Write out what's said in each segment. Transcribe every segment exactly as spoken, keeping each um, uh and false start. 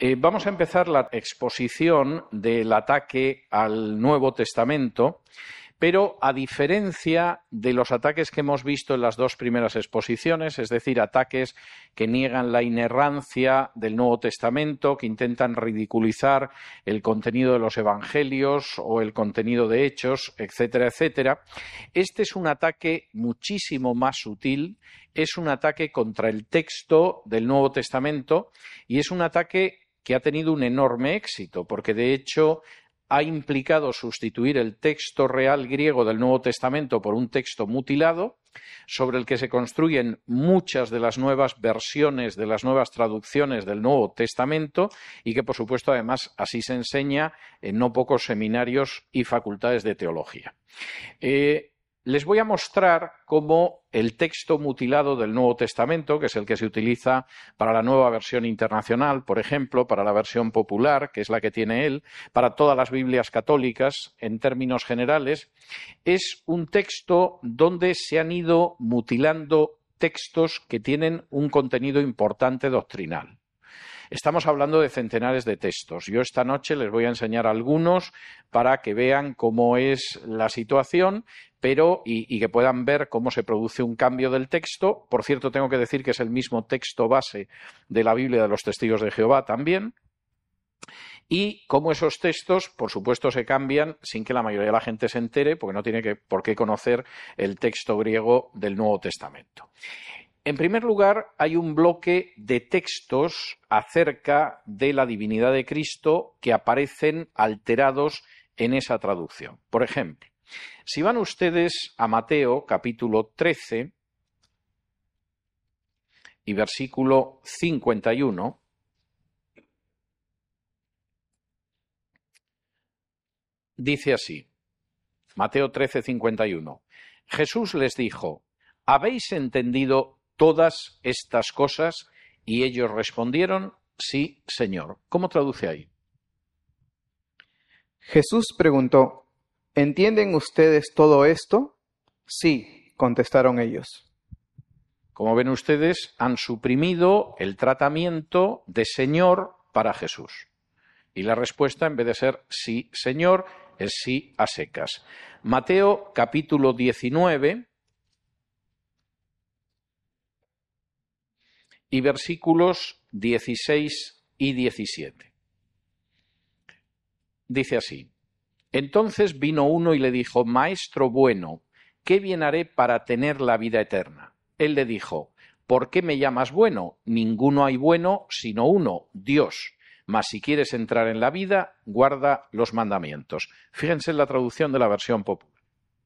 Eh, vamos a empezar la exposición del ataque al Nuevo Testamento, pero a diferencia de los ataques que hemos visto en las dos primeras exposiciones, es decir, ataques que niegan la inerrancia del Nuevo Testamento, que intentan ridiculizar el contenido de los Evangelios o el contenido de Hechos, etcétera, etcétera, este es un ataque muchísimo más sutil, es un ataque contra el texto del Nuevo Testamento y es un ataque que ha tenido un enorme éxito, porque de hecho ha implicado sustituir el texto real griego del Nuevo Testamento por un texto mutilado, sobre el que se construyen muchas de las nuevas versiones, de las nuevas traducciones del Nuevo Testamento y que, por supuesto, además, así se enseña en no pocos seminarios y facultades de teología. Eh, Les voy a mostrar cómo el texto mutilado del Nuevo Testamento, que es el que se utiliza para la nueva versión internacional, por ejemplo, para la versión popular, que es la que tiene él, para todas las Biblias católicas, en términos generales, es un texto donde se han ido mutilando textos que tienen un contenido importante doctrinal. Estamos hablando de centenares de textos. Yo esta noche les voy a enseñar algunos para que vean cómo es la situación, pero y, y que puedan ver cómo se produce un cambio del texto. Por cierto, tengo que decir que es el mismo texto base de la Biblia de los Testigos de Jehová también. Y cómo esos textos, por supuesto, se cambian sin que la mayoría de la gente se entere, porque no tiene que, por qué conocer el texto griego del Nuevo Testamento. En primer lugar, hay un bloque de textos acerca de la divinidad de Cristo que aparecen alterados en esa traducción. Por ejemplo, si van ustedes a Mateo capítulo trece y versículo cincuenta y uno, dice así, Mateo trece, cincuenta y uno, Jesús les dijo, ¿habéis entendido todas estas cosas? Y ellos respondieron, sí, Señor. ¿Cómo traduce ahí? Jesús preguntó, ¿entienden ustedes todo esto? Sí, contestaron ellos. Como ven ustedes, han suprimido el tratamiento de Señor para Jesús. Y la respuesta, en vez de ser sí, Señor, es sí a secas. Mateo capítulo diecinueve y versículos dieciséis y diecisiete. Dice así, entonces vino uno y le dijo, Maestro bueno, ¿qué bien haré para tener la vida eterna? Él le dijo, ¿por qué me llamas bueno? Ninguno hay bueno sino uno, Dios. Mas si quieres entrar en la vida, guarda los mandamientos. Fíjense en la traducción de la versión popular.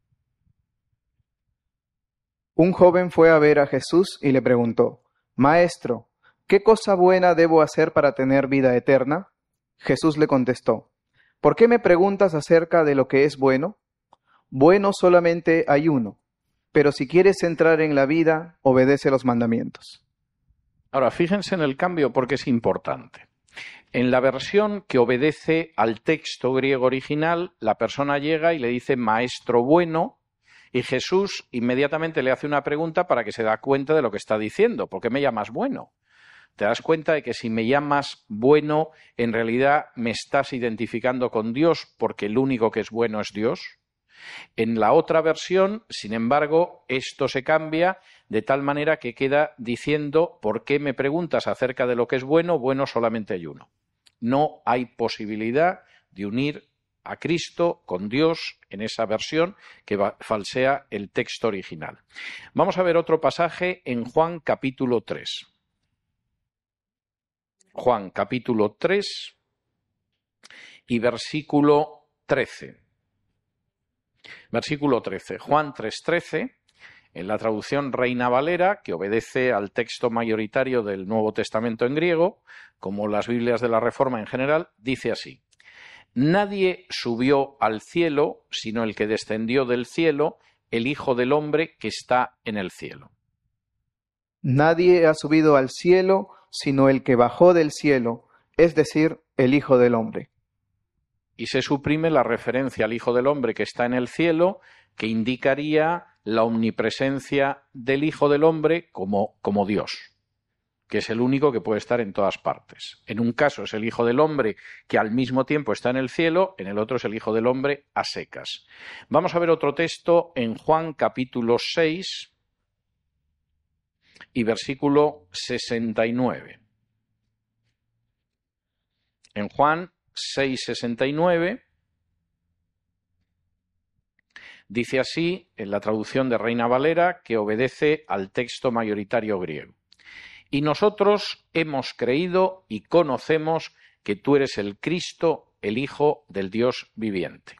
Un joven fue a ver a Jesús y le preguntó, Maestro, ¿qué cosa buena debo hacer para tener vida eterna? Jesús le contestó, ¿por qué me preguntas acerca de lo que es bueno? Bueno solamente hay uno, pero si quieres entrar en la vida, obedece los mandamientos. Ahora, fíjense en el cambio porque es importante. En la versión que obedece al texto griego original, la persona llega y le dice Maestro bueno, y Jesús inmediatamente le hace una pregunta para que se da cuenta de lo que está diciendo. ¿Por qué me llamas bueno? ¿Te das cuenta de que si me llamas bueno, en realidad me estás identificando con Dios porque el único que es bueno es Dios? En la otra versión, sin embargo, esto se cambia de tal manera que queda diciendo ¿por qué me preguntas acerca de lo que es bueno? Bueno solamente hay uno. No hay posibilidad de unir a Cristo con Dios en esa versión que falsea el texto original. Vamos a ver otro pasaje en Juan capítulo tres. Juan capítulo tres y versículo trece. Versículo trece. Juan tres trece, en la traducción Reina Valera, que obedece al texto mayoritario del Nuevo Testamento en griego, como las Biblias de la Reforma en general, dice así. Nadie subió al cielo, sino el que descendió del cielo, el Hijo del Hombre que está en el cielo. Nadie ha subido al cielo, sino el que bajó del cielo, es decir, el Hijo del Hombre. Y se suprime la referencia al Hijo del Hombre que está en el cielo, que indicaría la omnipresencia del Hijo del Hombre como, como Dios. que es el único que puede estar en todas partes. En un caso es el Hijo del Hombre que al mismo tiempo está en el cielo, en el otro es el Hijo del Hombre a secas. Vamos a ver otro texto en Juan capítulo seis y versículo sesenta y nueve. En Juan seis, sesenta y nueve dice así, en la traducción de Reina Valera, que obedece al texto mayoritario griego. Y nosotros hemos creído y conocemos que tú eres el Cristo, el Hijo del Dios viviente.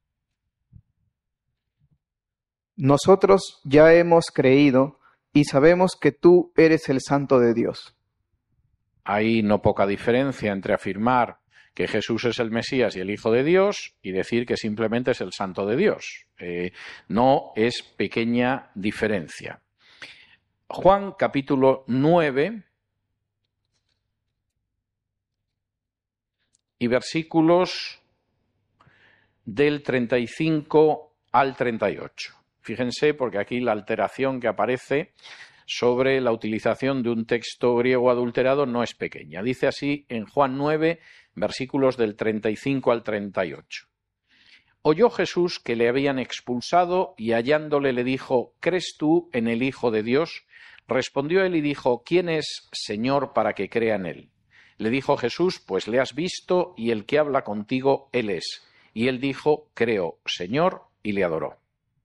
Nosotros ya hemos creído y sabemos que tú eres el Santo de Dios. Hay no poca diferencia entre afirmar que Jesús es el Mesías y el Hijo de Dios y decir que simplemente es el Santo de Dios. Eh, no es pequeña diferencia. Juan capítulo nueve y versículos del treinta y cinco al treinta y ocho. Fíjense, porque aquí la alteración que aparece sobre la utilización de un texto griego adulterado no es pequeña. Dice así en Juan nueve, versículos del treinta y cinco al treinta y ocho. Oyó Jesús que le habían expulsado y hallándole le dijo, ¿crees tú en el Hijo de Dios? Respondió él y dijo, ¿quién es, Señor, para que crea en él? Le dijo Jesús, pues le has visto y el que habla contigo, él es. Y él dijo, creo, Señor, y le adoró.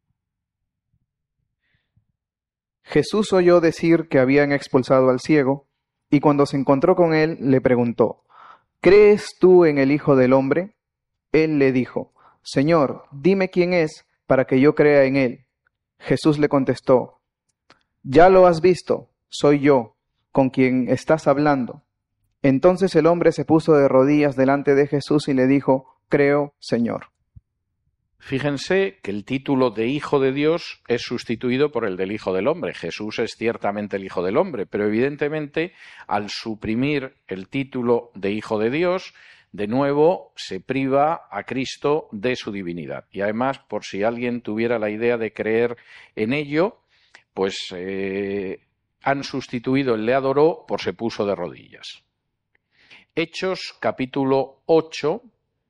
Jesús oyó decir que habían expulsado al ciego, y cuando se encontró con él, le preguntó, ¿crees tú en el Hijo del Hombre? Él le dijo, Señor, dime quién es, para que yo crea en él. Jesús le contestó, ya lo has visto, soy yo, con quien estás hablando. Entonces el hombre se puso de rodillas delante de Jesús y le dijo, creo, Señor. Fíjense que el título de Hijo de Dios es sustituido por el del Hijo del Hombre. Jesús es ciertamente el Hijo del Hombre, pero evidentemente al suprimir el título de Hijo de Dios, de nuevo se priva a Cristo de su divinidad. Y además, por si alguien tuviera la idea de creer en ello, pues eh, han sustituido el le adoró por se puso de rodillas. Hechos capítulo ocho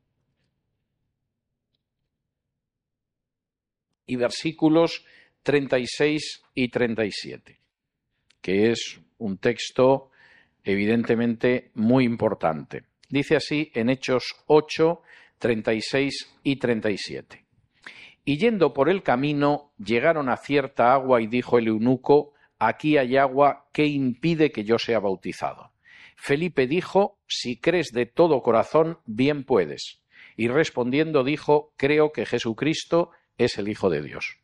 y versículos treinta y seis y treinta y siete, que es un texto evidentemente muy importante. Dice así en Hechos ocho, treinta y seis y treinta y siete. Y yendo por el camino, llegaron a cierta agua y dijo el eunuco, aquí hay agua, ¿qué impide que yo sea bautizado? Felipe dijo, si crees de todo corazón, bien puedes. Y respondiendo dijo, creo que Jesucristo es el Hijo de Dios.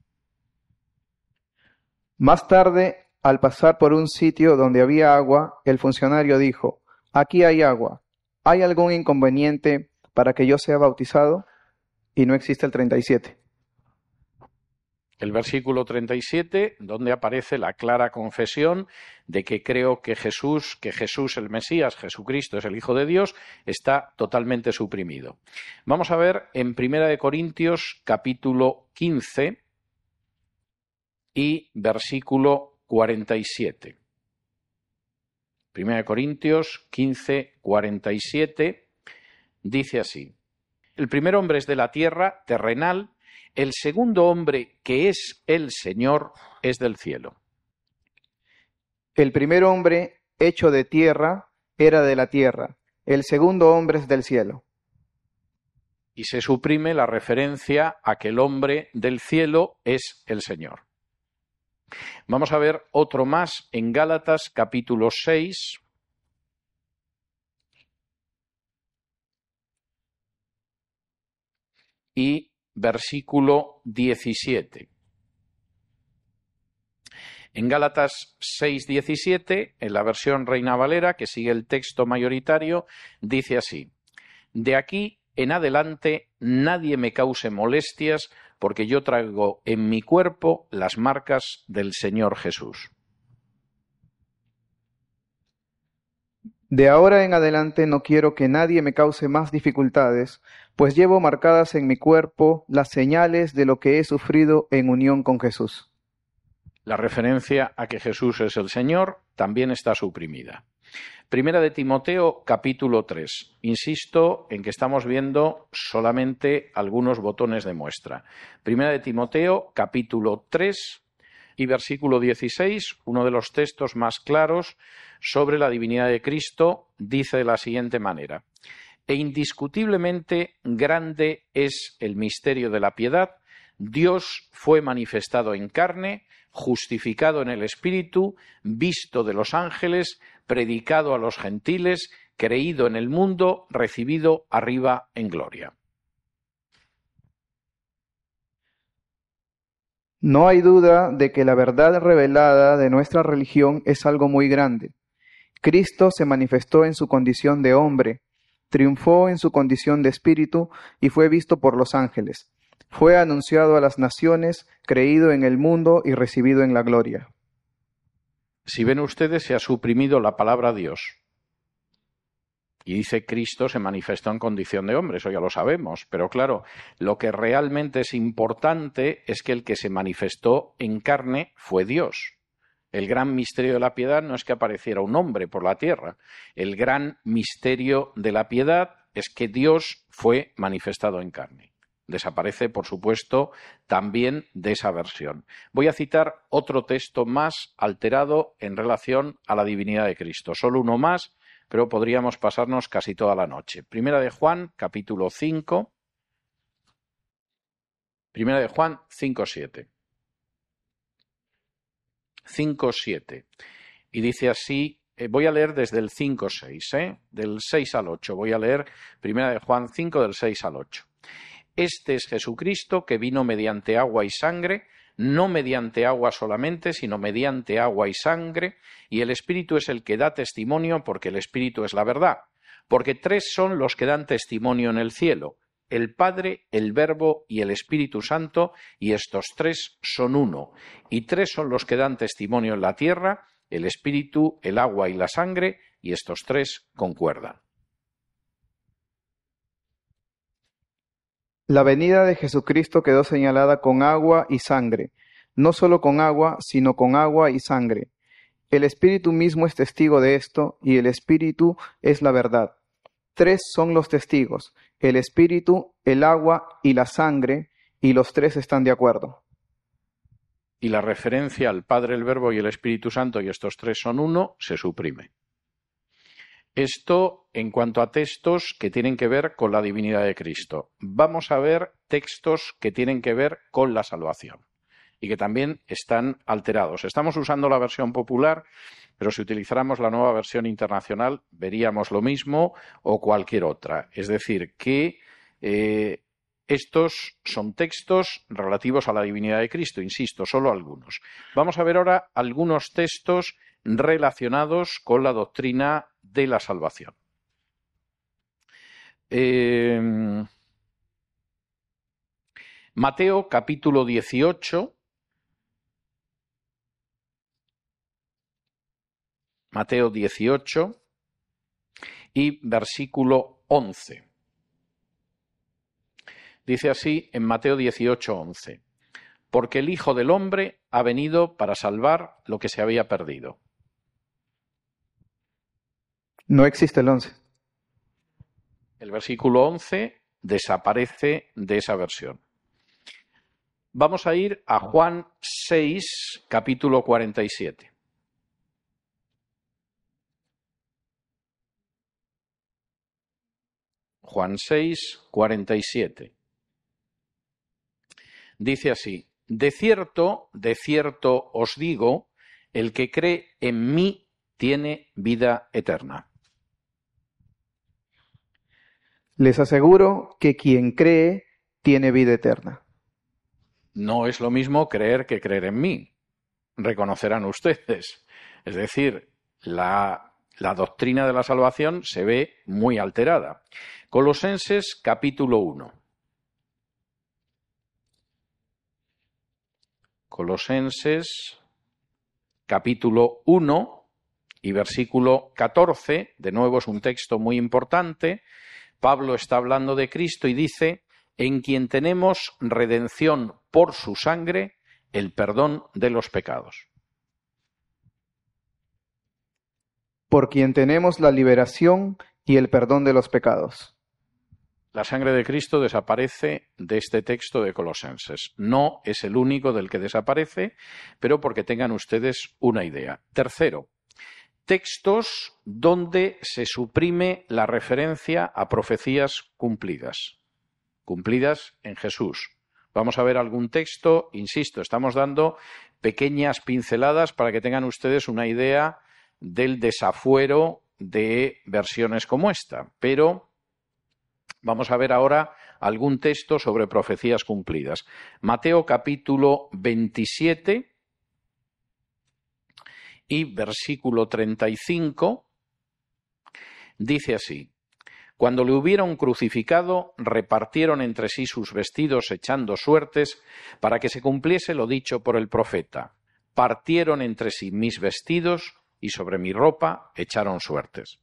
Más tarde, al pasar por un sitio donde había agua, el funcionario dijo, aquí hay agua, ¿hay algún inconveniente para que yo sea bautizado? Y no existe el treinta y siete. El versículo treinta y siete, donde aparece la clara confesión de que creo que Jesús, que Jesús el Mesías, Jesucristo es el Hijo de Dios, está totalmente suprimido. Vamos a ver en Primera de Corintios capítulo quince y versículo cuarenta y siete. Primera de Corintios quince, cuarenta y siete dice así. El primer hombre es de la tierra, terrenal. El segundo hombre, que es el Señor, es del cielo. El primer hombre, hecho de tierra, era de la tierra. El segundo hombre es del cielo. Y se suprime la referencia a que el hombre del cielo es el Señor. Vamos a ver otro más en Gálatas capítulo seis. Y versículo diecisiete. En Gálatas seis, diecisiete, en la versión Reina Valera, que sigue el texto mayoritario, dice así: de aquí en adelante nadie me cause molestias, porque yo traigo en mi cuerpo las marcas del Señor Jesús. De ahora en adelante no quiero que nadie me cause más dificultades, pues llevo marcadas en mi cuerpo las señales de lo que he sufrido en unión con Jesús. La referencia a que Jesús es el Señor también está suprimida. Primera de Timoteo, capítulo tres. Insisto en que estamos viendo solamente algunos botones de muestra. Primera de Timoteo, capítulo tres y versículo dieciséis, uno de los textos más claros sobre la divinidad de Cristo, dice de la siguiente manera: E indiscutiblemente grande es el misterio de la piedad. Dios fue manifestado en carne, justificado en el Espíritu, visto de los ángeles, predicado a los gentiles, creído en el mundo, recibido arriba en gloria. No hay duda de que la verdad revelada de nuestra religión es algo muy grande. Cristo se manifestó en su condición de hombre, triunfó en su condición de espíritu y fue visto por los ángeles. Fue anunciado a las naciones, creído en el mundo y recibido en la gloria. Si ven ustedes, se ha suprimido la palabra Dios. Y dice Cristo se manifestó en condición de hombre, eso ya lo sabemos. Pero claro, lo que realmente es importante es que el que se manifestó en carne fue Dios. El gran misterio de la piedad no es que apareciera un hombre por la tierra. El gran misterio de la piedad es que Dios fue manifestado en carne. Desaparece, por supuesto, también de esa versión. Voy a citar otro texto más alterado en relación a la divinidad de Cristo. Solo uno más, pero podríamos pasarnos casi toda la noche. Primera de Juan, capítulo cinco. Primera de Juan, cinco siete. cinco siete. Y dice así, eh, voy a leer desde el cinco seis, ¿eh? Del seis al ocho. Voy a leer Primera de Juan cinco, del seis al ocho. Este es Jesucristo, que vino mediante agua y sangre, no mediante agua solamente, sino mediante agua y sangre, y el Espíritu es el que da testimonio, porque el Espíritu es la verdad. Porque tres son los que dan testimonio en el cielo: el Padre, el Verbo y el Espíritu Santo, y estos tres son uno. Y tres son los que dan testimonio en la tierra: el Espíritu, el agua y la sangre, y estos tres concuerdan. La venida de Jesucristo quedó señalada con agua y sangre, no solo con agua, sino con agua y sangre. El Espíritu mismo es testigo de esto, y el Espíritu es la verdad. Tres son los testigos: el Espíritu, el agua y la sangre, y los tres están de acuerdo. Y la referencia al Padre, el Verbo y el Espíritu Santo, y estos tres son uno, se suprime. Esto en cuanto a textos que tienen que ver con la divinidad de Cristo. Vamos a ver textos que tienen que ver con la salvación y que también están alterados. Estamos usando la versión popular, pero si utilizáramos la nueva versión internacional veríamos lo mismo o cualquier otra. Es decir, que eh, estos son textos relativos a la divinidad de Cristo, insisto, solo algunos. Vamos a ver ahora algunos textos relacionados con la doctrina de la salvación. Eh, Mateo capítulo dieciocho. Mateo dieciocho y versículo once. Dice así en Mateo dieciocho, once. Porque el Hijo del Hombre ha venido para salvar lo que se había perdido. No existe el once. El versículo once desaparece de esa versión. Vamos a ir a Juan seis, capítulo cuarenta y siete. Juan seis, cuarenta y siete. Dice así: de cierto, de cierto os digo, el que cree en mí tiene vida eterna. Les aseguro que quien cree tiene vida eterna. No es lo mismo creer que creer en mí, reconocerán ustedes. Es decir, la, la doctrina de la salvación se ve muy alterada. Colosenses capítulo uno. Colosenses capítulo uno y versículo catorce, de nuevo es un texto muy importante. Pablo está hablando de Cristo y dice: en quien tenemos redención por su sangre, el perdón de los pecados. Por quien tenemos la liberación y el perdón de los pecados. La sangre de Cristo desaparece de este texto de Colosenses. No es el único del que desaparece, pero porque tengan ustedes una idea. Tercero, textos donde se suprime la referencia a profecías cumplidas, cumplidas en Jesús. Vamos a ver algún texto, insisto, estamos dando pequeñas pinceladas para que tengan ustedes una idea del desafuero de versiones como esta, pero vamos a ver ahora algún texto sobre profecías cumplidas. Mateo capítulo veintisiete y versículo treinta y cinco dice así: Cuando le hubieron crucificado, repartieron entre sí sus vestidos echando suertes para que se cumpliese lo dicho por el profeta. Partieron entre sí mis vestidos y sobre mi ropa echaron suertes.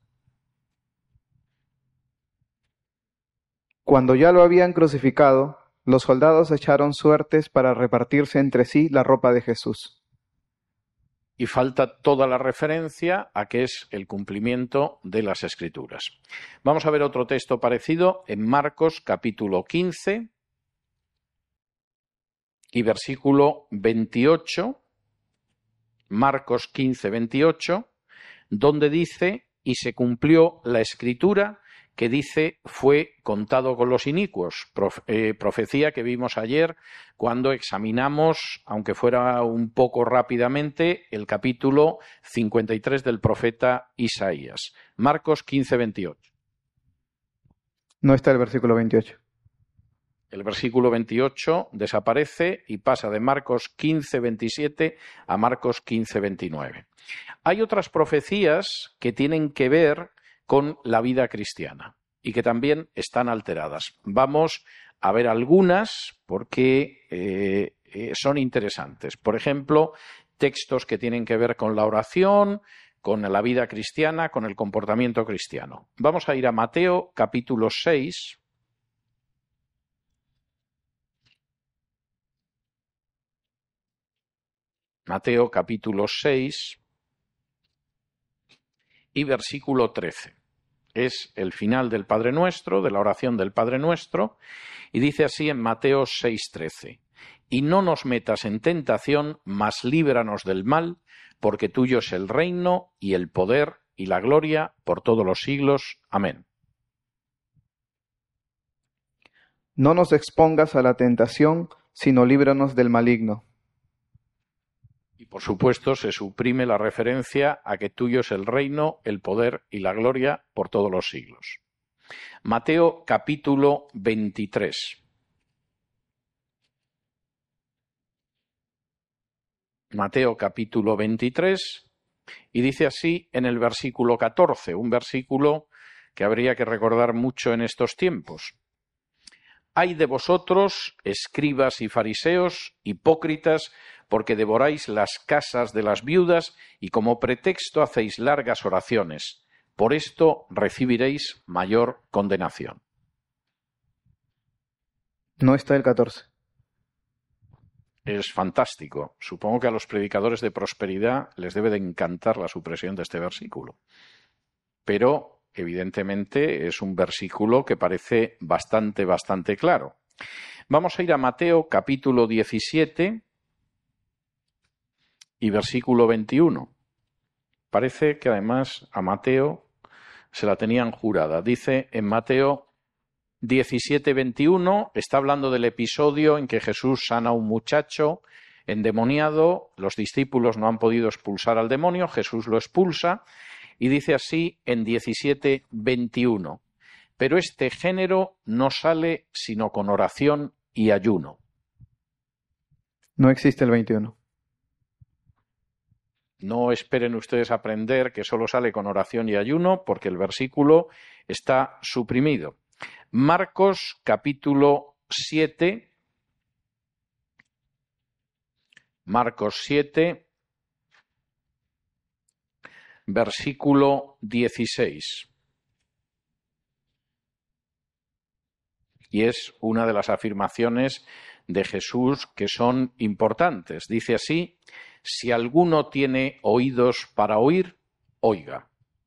Cuando ya lo habían crucificado, los soldados echaron suertes para repartirse entre sí la ropa de Jesús. Y falta toda la referencia a que es el cumplimiento de las Escrituras. Vamos a ver otro texto parecido en Marcos capítulo quince y versículo veintiocho. Marcos quince, veintiocho, donde dice: y se cumplió la Escritura que dice fue contado con los inicuos, profe, eh, profecía que vimos ayer cuando examinamos, aunque fuera un poco rápidamente, el capítulo cincuenta y tres del profeta Isaías. Marcos quince, veintiocho. No está el versículo veintiocho. El versículo veintiocho desaparece y pasa de Marcos quince, veintisiete a Marcos quince, veintinueve. Hay otras profecías que tienen que ver con la vida cristiana y que también están alteradas. Vamos a ver algunas porque eh, eh, son interesantes. Por ejemplo, textos que tienen que ver con la oración, con la vida cristiana, con el comportamiento cristiano. Vamos a ir a Mateo capítulo seis. Mateo capítulo seis y versículo trece. Es el final del Padre Nuestro, de la oración del Padre Nuestro, y dice así en Mateo seis, trece: y no nos metas en tentación, mas líbranos del mal, porque tuyo es el reino y el poder y la gloria por todos los siglos. Amén. No nos expongas a la tentación, sino líbranos del maligno. Y por supuesto se suprime la referencia a que tuyo es el reino, el poder y la gloria por todos los siglos. Mateo capítulo veintitrés. Mateo capítulo veintitrés, y dice así en el versículo catorce, un versículo que habría que recordar mucho en estos tiempos. Ay de vosotros, escribas y fariseos, hipócritas, porque devoráis las casas de las viudas y como pretexto hacéis largas oraciones. Por esto recibiréis mayor condenación. No está el catorce. Es fantástico. Supongo que a los predicadores de prosperidad les debe de encantar la supresión de este versículo. Pero, evidentemente, es un versículo que parece bastante, bastante claro. Vamos a ir a Mateo capítulo diecisiete y versículo veintiuno. Parece que además a Mateo se la tenían jurada. Dice en Mateo diecisiete, veintiuno, está hablando del episodio en que Jesús sana a un muchacho endemoniado, los discípulos no han podido expulsar al demonio, Jesús lo expulsa y dice así en diecisiete, veintiuno, pero este género no sale sino con oración y ayuno. No existe el veintiuno. No esperen ustedes aprender que solo sale con oración y ayuno porque el versículo está suprimido. Marcos capítulo siete, Marcos siete, versículo dieciséis. Y es una de las afirmaciones de Jesús que son importantes. Dice así: si alguno tiene oídos para oír, oiga.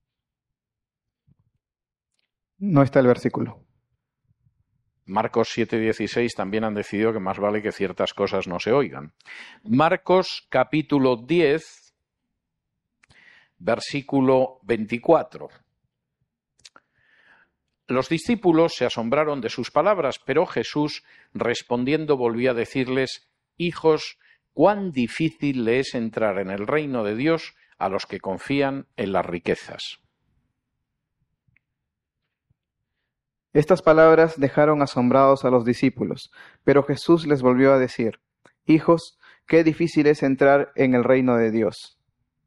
No está el versículo. Marcos siete dieciséis también han decidido que más vale que ciertas cosas no se oigan. Marcos capítulo diez, versículo veinticuatro. Los discípulos se asombraron de sus palabras, pero Jesús, respondiendo, volvió a decirles: hijos, cuán difícil le es entrar en el reino de Dios a los que confían en las riquezas. Estas palabras dejaron asombrados a los discípulos, pero Jesús les volvió a decir: hijos, qué difícil es entrar en el reino de Dios.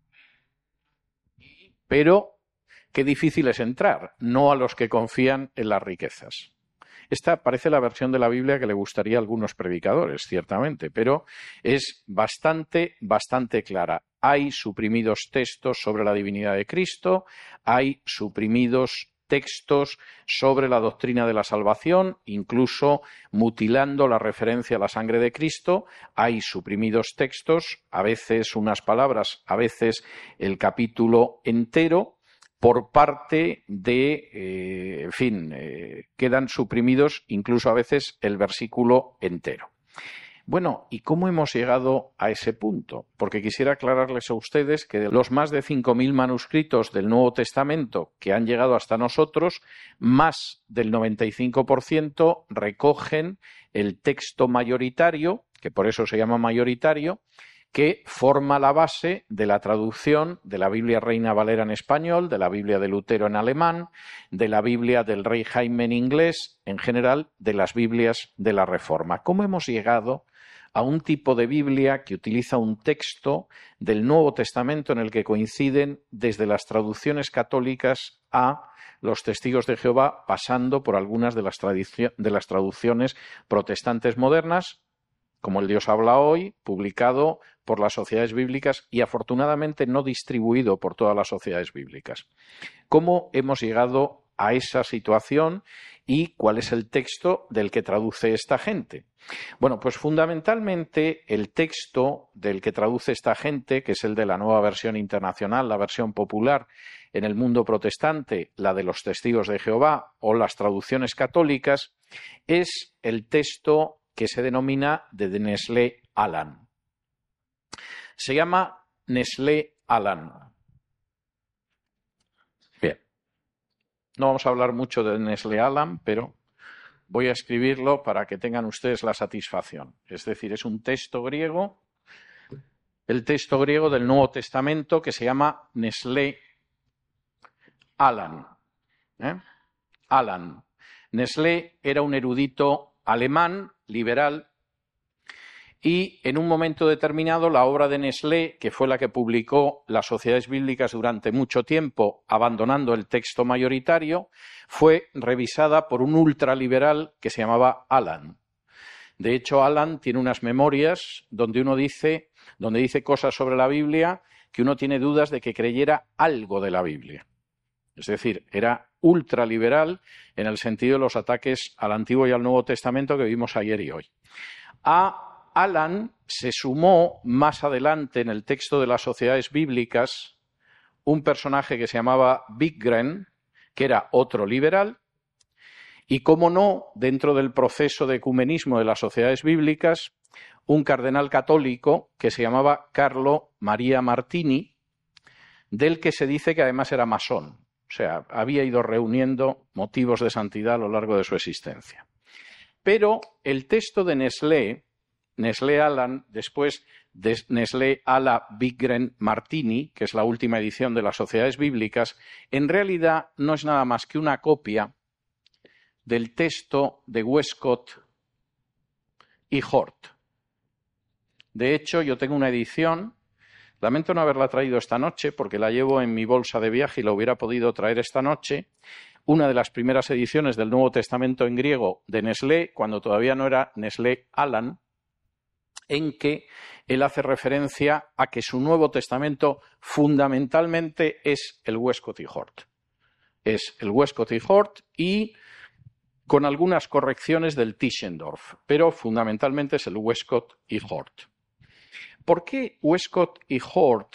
Pero qué difícil es entrar, no a los que confían en las riquezas. Esta parece la versión de la Biblia que le gustaría a algunos predicadores, ciertamente, pero es bastante, bastante clara. Hay suprimidos textos sobre la divinidad de Cristo, hay suprimidos textos sobre la doctrina de la salvación, incluso mutilando la referencia a la sangre de Cristo. Hay suprimidos textos, a veces unas palabras, a veces el capítulo entero, por parte de, eh, en fin, eh, quedan suprimidos incluso a veces el versículo entero. Bueno, ¿y cómo hemos llegado a ese punto? Porque quisiera aclararles a ustedes que de los más de cinco mil manuscritos del Nuevo Testamento que han llegado hasta nosotros, más del noventa y cinco por ciento recogen el texto mayoritario, que por eso se llama mayoritario, que forma la base de la traducción de la Biblia Reina Valera en español, de la Biblia de Lutero en alemán, de la Biblia del Rey Jaime en inglés, en general, de las Biblias de la Reforma. ¿Cómo hemos llegado a un tipo de Biblia que utiliza un texto del Nuevo Testamento en el que coinciden desde las traducciones católicas a los testigos de Jehová, pasando por algunas de las, de las traducciones protestantes modernas, como el Dios habla hoy, publicado por las sociedades bíblicas y afortunadamente no distribuido por todas las sociedades bíblicas? ¿Cómo hemos llegado a esa situación y cuál es el texto del que traduce esta gente? Bueno, pues fundamentalmente el texto del que traduce esta gente, que es el de la Nueva Versión Internacional, la versión popular en el mundo protestante, la de los Testigos de Jehová o las traducciones católicas, es el texto que se denomina de Nestlé Aland. Se llama Nestlé Aland. Bien, no vamos a hablar mucho de Nestlé Aland, pero voy a escribirlo para que tengan ustedes la satisfacción. Es decir, es un texto griego, el texto griego del Nuevo Testamento que se llama Nestlé Aland. ¿Eh? Aland. Nestlé era un erudito alemán, liberal, y en un momento determinado la obra de Nestlé, que fue la que publicó las sociedades bíblicas durante mucho tiempo, abandonando el texto mayoritario, fue revisada por un ultraliberal que se llamaba Aland. De hecho, Aland tiene unas memorias donde uno dice, donde dice cosas sobre la Biblia que uno tiene dudas de que creyera algo de la Biblia. Es decir, era ultraliberal en el sentido de los ataques al Antiguo y al Nuevo Testamento que vimos ayer y hoy. A Aland se sumó más adelante en el texto de las sociedades bíblicas un personaje que se llamaba Wigren, que era otro liberal, y, cómo no, dentro del proceso de ecumenismo de las sociedades bíblicas, un cardenal católico que se llamaba Carlo Maria Martini, del que se dice que además era masón. O sea, había ido reuniendo motivos de santidad a lo largo de su existencia. Pero el texto de Nestlé, Nestlé Aland, después de Nestlé Ala Wigren Martini, que es la última edición de las sociedades bíblicas, en realidad no es nada más que una copia del texto de Westcott y Hort. De hecho, yo tengo una edición, lamento no haberla traído esta noche porque la llevo en mi bolsa de viaje y la hubiera podido traer esta noche, una de las primeras ediciones del Nuevo Testamento en griego de Nestlé, cuando todavía no era Nestlé Aland, en que él hace referencia a que su Nuevo Testamento fundamentalmente es el Westcott y Hort. Es el Westcott y Hort y con algunas correcciones del Tischendorf, pero fundamentalmente es el Westcott y Hort. ¿Por qué Westcott y Hort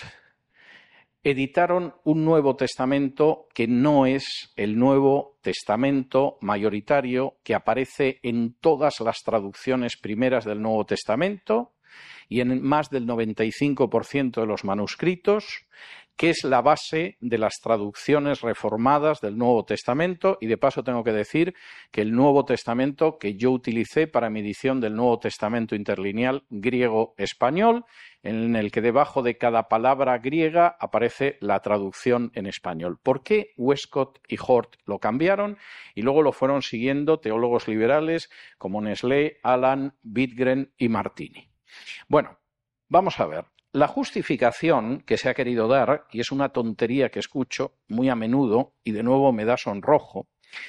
editaron un Nuevo Testamento que no es el Nuevo Testamento mayoritario que aparece en todas las traducciones primeras del Nuevo Testamento y en más del noventa y cinco por ciento de los manuscritos, que es la base de las traducciones reformadas del Nuevo Testamento? Y de paso tengo que decir que el Nuevo Testamento que yo utilicé para mi edición del Nuevo Testamento interlineal griego-español, en el que debajo de cada palabra griega aparece la traducción en español. ¿Por qué Westcott y Hort lo cambiaron? Y luego lo fueron siguiendo teólogos liberales como Nestlé, Allan, Whitgren y Martini. Bueno, vamos a ver. La justificación que se ha querido dar, y es una tontería que escucho muy a menudo, y de nuevo me da sonrojo,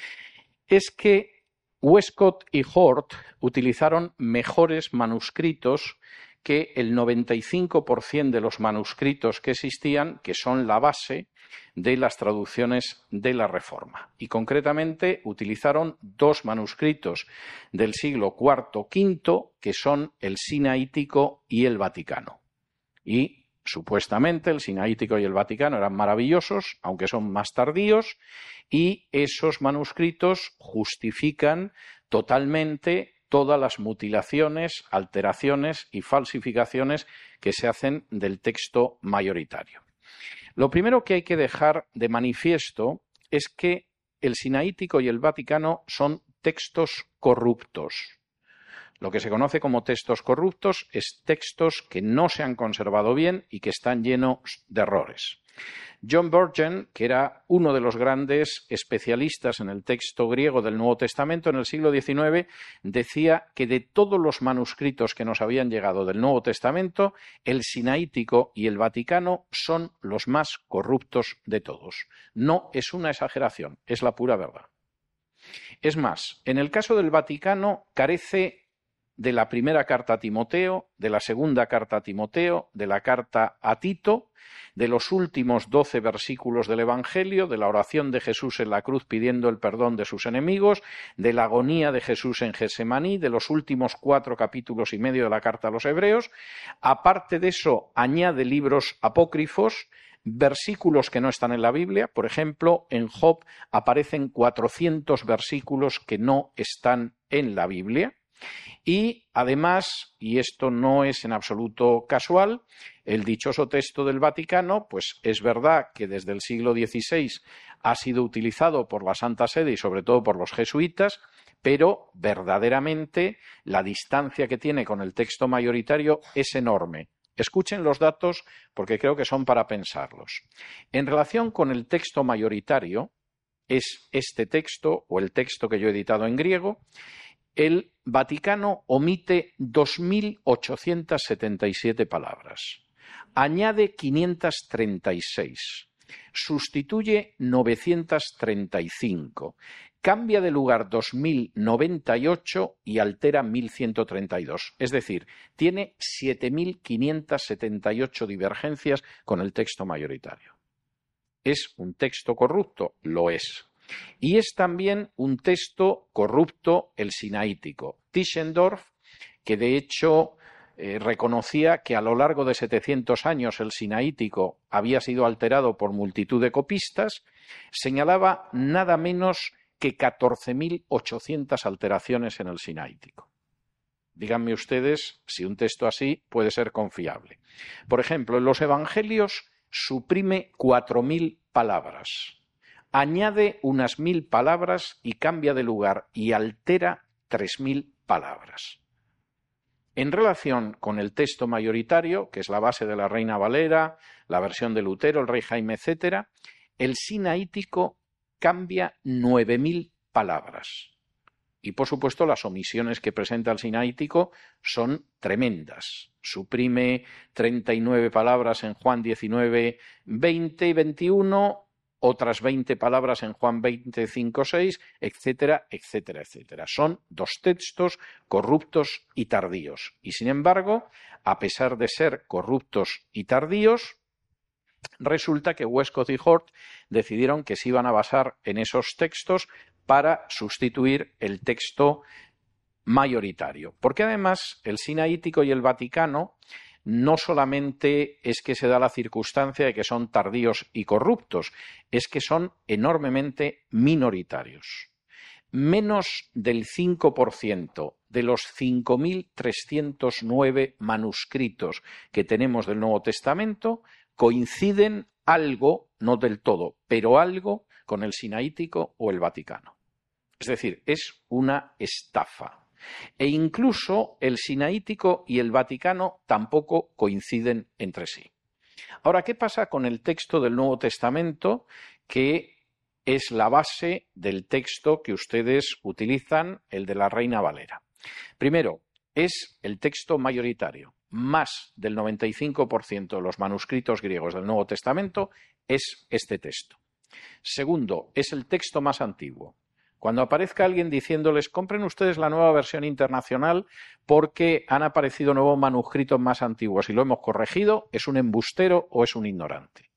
es que Westcott y Hort utilizaron mejores manuscritos que el noventa y cinco por ciento de los manuscritos que existían, que son la base de las traducciones de la Reforma. Y concretamente utilizaron dos manuscritos del siglo cuarto quinto, que son el Sinaítico y el Vaticano. Y supuestamente el Sinaítico y el Vaticano eran maravillosos, aunque son más tardíos, y esos manuscritos justifican totalmente todas las mutilaciones, alteraciones y falsificaciones que se hacen del texto mayoritario. Lo primero que hay que dejar de manifiesto es que el Sinaítico y el Vaticano son textos corruptos. Lo que se conoce como textos corruptos es textos que no se han conservado bien y que están llenos de errores. John Burgon, que era uno de los grandes especialistas en el texto griego del Nuevo Testamento en el siglo diecinueve, decía que de todos los manuscritos que nos habían llegado del Nuevo Testamento, el Sinaítico y el Vaticano son los más corruptos de todos. No es una exageración, es la pura verdad. Es más, en el caso del Vaticano carece de la primera carta a Timoteo, de la segunda carta a Timoteo, de la carta a Tito, de los últimos doce versículos del Evangelio, de la oración de Jesús en la cruz pidiendo el perdón de sus enemigos, de la agonía de Jesús en Getsemaní, de los últimos cuatro capítulos y medio de la carta a los Hebreos. Aparte de eso, añade libros apócrifos, versículos que no están en la Biblia. Por ejemplo, en Job aparecen cuatrocientos versículos que no están en la Biblia. Y además, y esto no es en absoluto casual, el dichoso texto del Vaticano, pues es verdad que desde el siglo dieciséis ha sido utilizado por la Santa Sede y sobre todo por los jesuitas, pero verdaderamente la distancia que tiene con el texto mayoritario es enorme. Escuchen los datos porque creo que son para pensarlos. En relación con el texto mayoritario, es este texto o el texto que yo he editado en griego, el Vaticano omite dos mil ochocientas setenta y siete palabras, añade quinientas treinta y seis, sustituye novecientas treinta y cinco, cambia de lugar dos mil noventa y ocho y altera mil ciento treinta y dos. Es decir, tiene siete mil quinientas setenta y ocho divergencias con el texto mayoritario. ¿Es un texto corrupto? Lo es. Y es también un texto corrupto el sinaítico. Tischendorf, que de hecho eh, reconocía que a lo largo de setecientos años el sinaítico había sido alterado por multitud de copistas, señalaba nada menos que catorce mil ochocientas alteraciones en el sinaítico. Díganme ustedes si un texto así puede ser confiable. Por ejemplo, en los evangelios suprime cuatro mil palabras. Añade unas mil palabras y cambia de lugar y altera tres mil palabras. En relación con el texto mayoritario, que es la base de la Reina Valera, la versión de Lutero, el Rey Jaime, etcétera, el sinaítico cambia nueve mil palabras. Y, por supuesto, las omisiones que presenta el sinaítico son tremendas. Suprime treinta y nueve palabras en Juan diecinueve, veinte y veintiuno, otras veinte palabras en Juan veinte, cinco, seis, etcétera, etcétera, etcétera. Son dos textos corruptos y tardíos. Y, sin embargo, a pesar de ser corruptos y tardíos, resulta que Westcott y Hort decidieron que se iban a basar en esos textos para sustituir el texto mayoritario. Porque además el Sinaítico y el Vaticano no solamente es que se da la circunstancia de que son tardíos y corruptos, es que son enormemente minoritarios. Menos del cinco por ciento de los cinco mil trescientos nueve manuscritos que tenemos del Nuevo Testamento coinciden algo, no del todo, pero algo con el Sinaítico o el Vaticano. Es decir, es una estafa. E incluso el Sinaítico y el Vaticano tampoco coinciden entre sí. Ahora, ¿qué pasa con el texto del Nuevo Testamento, que es la base del texto que ustedes utilizan, el de la Reina Valera? Primero, es el texto mayoritario. Más del noventa y cinco por ciento de los manuscritos griegos del Nuevo Testamento es este texto. Segundo, es el texto más antiguo. Cuando aparezca alguien diciéndoles, compren ustedes la nueva versión internacional porque han aparecido nuevos manuscritos más antiguos y lo hemos corregido, es un embustero o es un ignorante.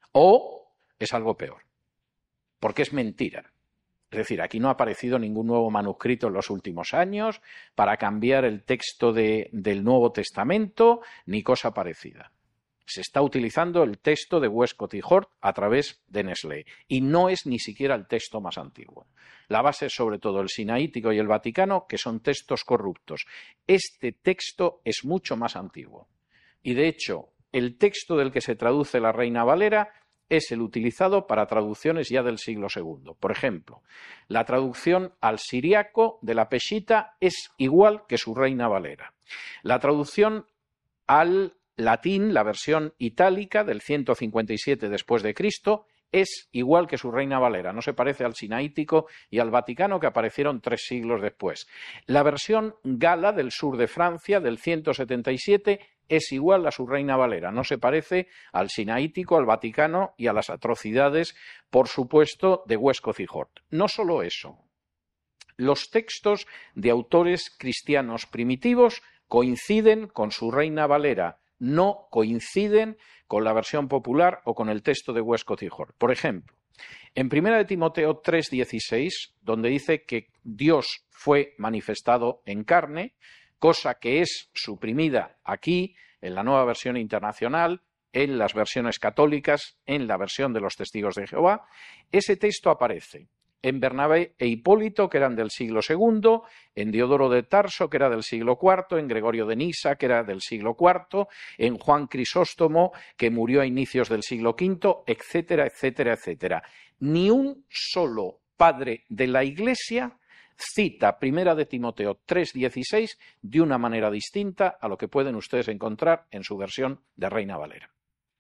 O es algo peor, porque es mentira. Es decir, aquí no ha aparecido ningún nuevo manuscrito en los últimos años para cambiar el texto de, del Nuevo Testamento, ni cosa parecida. Se está utilizando el texto de Westcott y Hort a través de Nestlé, y no es ni siquiera el texto más antiguo. La base es sobre todo el Sinaítico y el Vaticano, que son textos corruptos. Este texto es mucho más antiguo. Y de hecho, el texto del que se traduce la Reina Valera es el utilizado para traducciones ya del siglo segundo. Por ejemplo, la traducción al siriaco de la Peshitta es igual que su Reina Valera. La traducción al latín, la versión itálica del ciento cincuenta y siete después de Cristo, es igual que su Reina Valera, no se parece al Sinaítico y al Vaticano, que aparecieron tres siglos después. La versión gala del sur de Francia del ciento setenta y siete es igual a su Reina Valera, no se parece al Sinaítico, al Vaticano y a las atrocidades, por supuesto, de Westcott y Hort. No solo eso, los textos de autores cristianos primitivos coinciden con su Reina Valera, no coinciden con la versión popular o con el texto de Westcott y Hort. Por ejemplo, en primera de Timoteo tres dieciséis, donde dice que Dios fue manifestado en carne, cosa que es suprimida aquí, en la nueva versión internacional, en las versiones católicas, en la versión de los Testigos de Jehová, ese texto aparece en Bernabé e Hipólito, que eran del siglo segundo, en Diodoro de Tarso, que era del siglo cuarto, en Gregorio de Nisa, que era del siglo cuarto, en Juan Crisóstomo, que murió a inicios del siglo quinto, etcétera, etcétera, etcétera. Ni un solo padre de la Iglesia cita primera de Timoteo tres dieciséis de una manera distinta a lo que pueden ustedes encontrar en su versión de Reina Valera.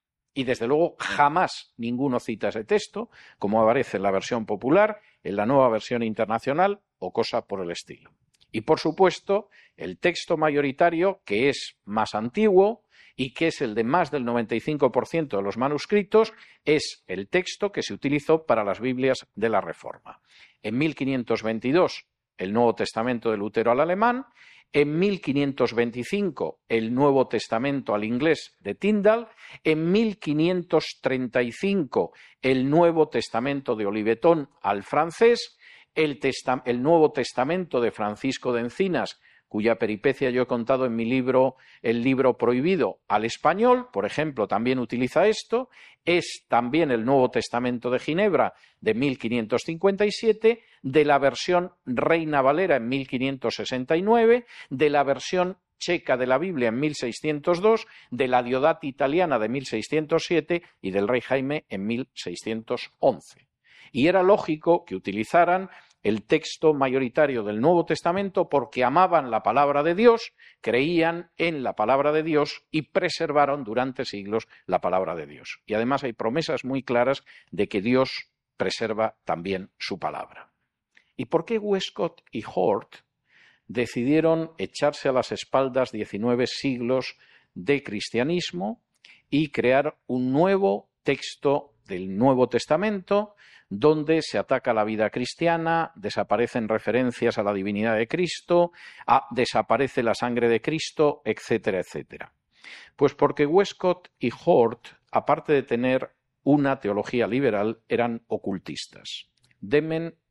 Y desde luego jamás ninguno cita ese texto, como aparece en la versión popular, en la nueva versión internacional o cosa por el estilo. Y por supuesto, el texto mayoritario, que es más antiguo y que es el de más del noventa y cinco por ciento de los manuscritos, es el texto que se utilizó para las Biblias de la Reforma. En mil quinientos veintidós, el Nuevo Testamento de Lutero al alemán. En mil quinientos veinticinco, el Nuevo Testamento al inglés de Tyndale. En mil quinientos treinta y cinco, el Nuevo Testamento de Oliveton al francés. El, testa- el Nuevo Testamento de Francisco de Encinas, cuya peripecia yo he contado en mi libro El libro prohibido, al español, por ejemplo, también utiliza esto. Es también el Nuevo Testamento de Ginebra de mil quinientos cincuenta y siete, de la versión Reina Valera en mil quinientos sesenta y nueve, de la versión checa de la Biblia en mil seiscientos dos, de la Diodati italiana de mil seiscientos siete y del Rey Jaime en mil seiscientos once. Y era lógico que utilizaran el texto mayoritario del Nuevo Testamento porque amaban la palabra de Dios, creían en la palabra de Dios y preservaron durante siglos la palabra de Dios. Y además hay promesas muy claras de que Dios preserva también su palabra. ¿Y por qué Westcott y Hort decidieron echarse a las espaldas diecinueve siglos de cristianismo y crear un nuevo texto del Nuevo Testamento donde se ataca la vida cristiana, desaparecen referencias a la divinidad de Cristo, a, desaparece la sangre de Cristo, etcétera, etcétera? Pues porque Westcott y Hort, aparte de tener una teología liberal, eran ocultistas. Demen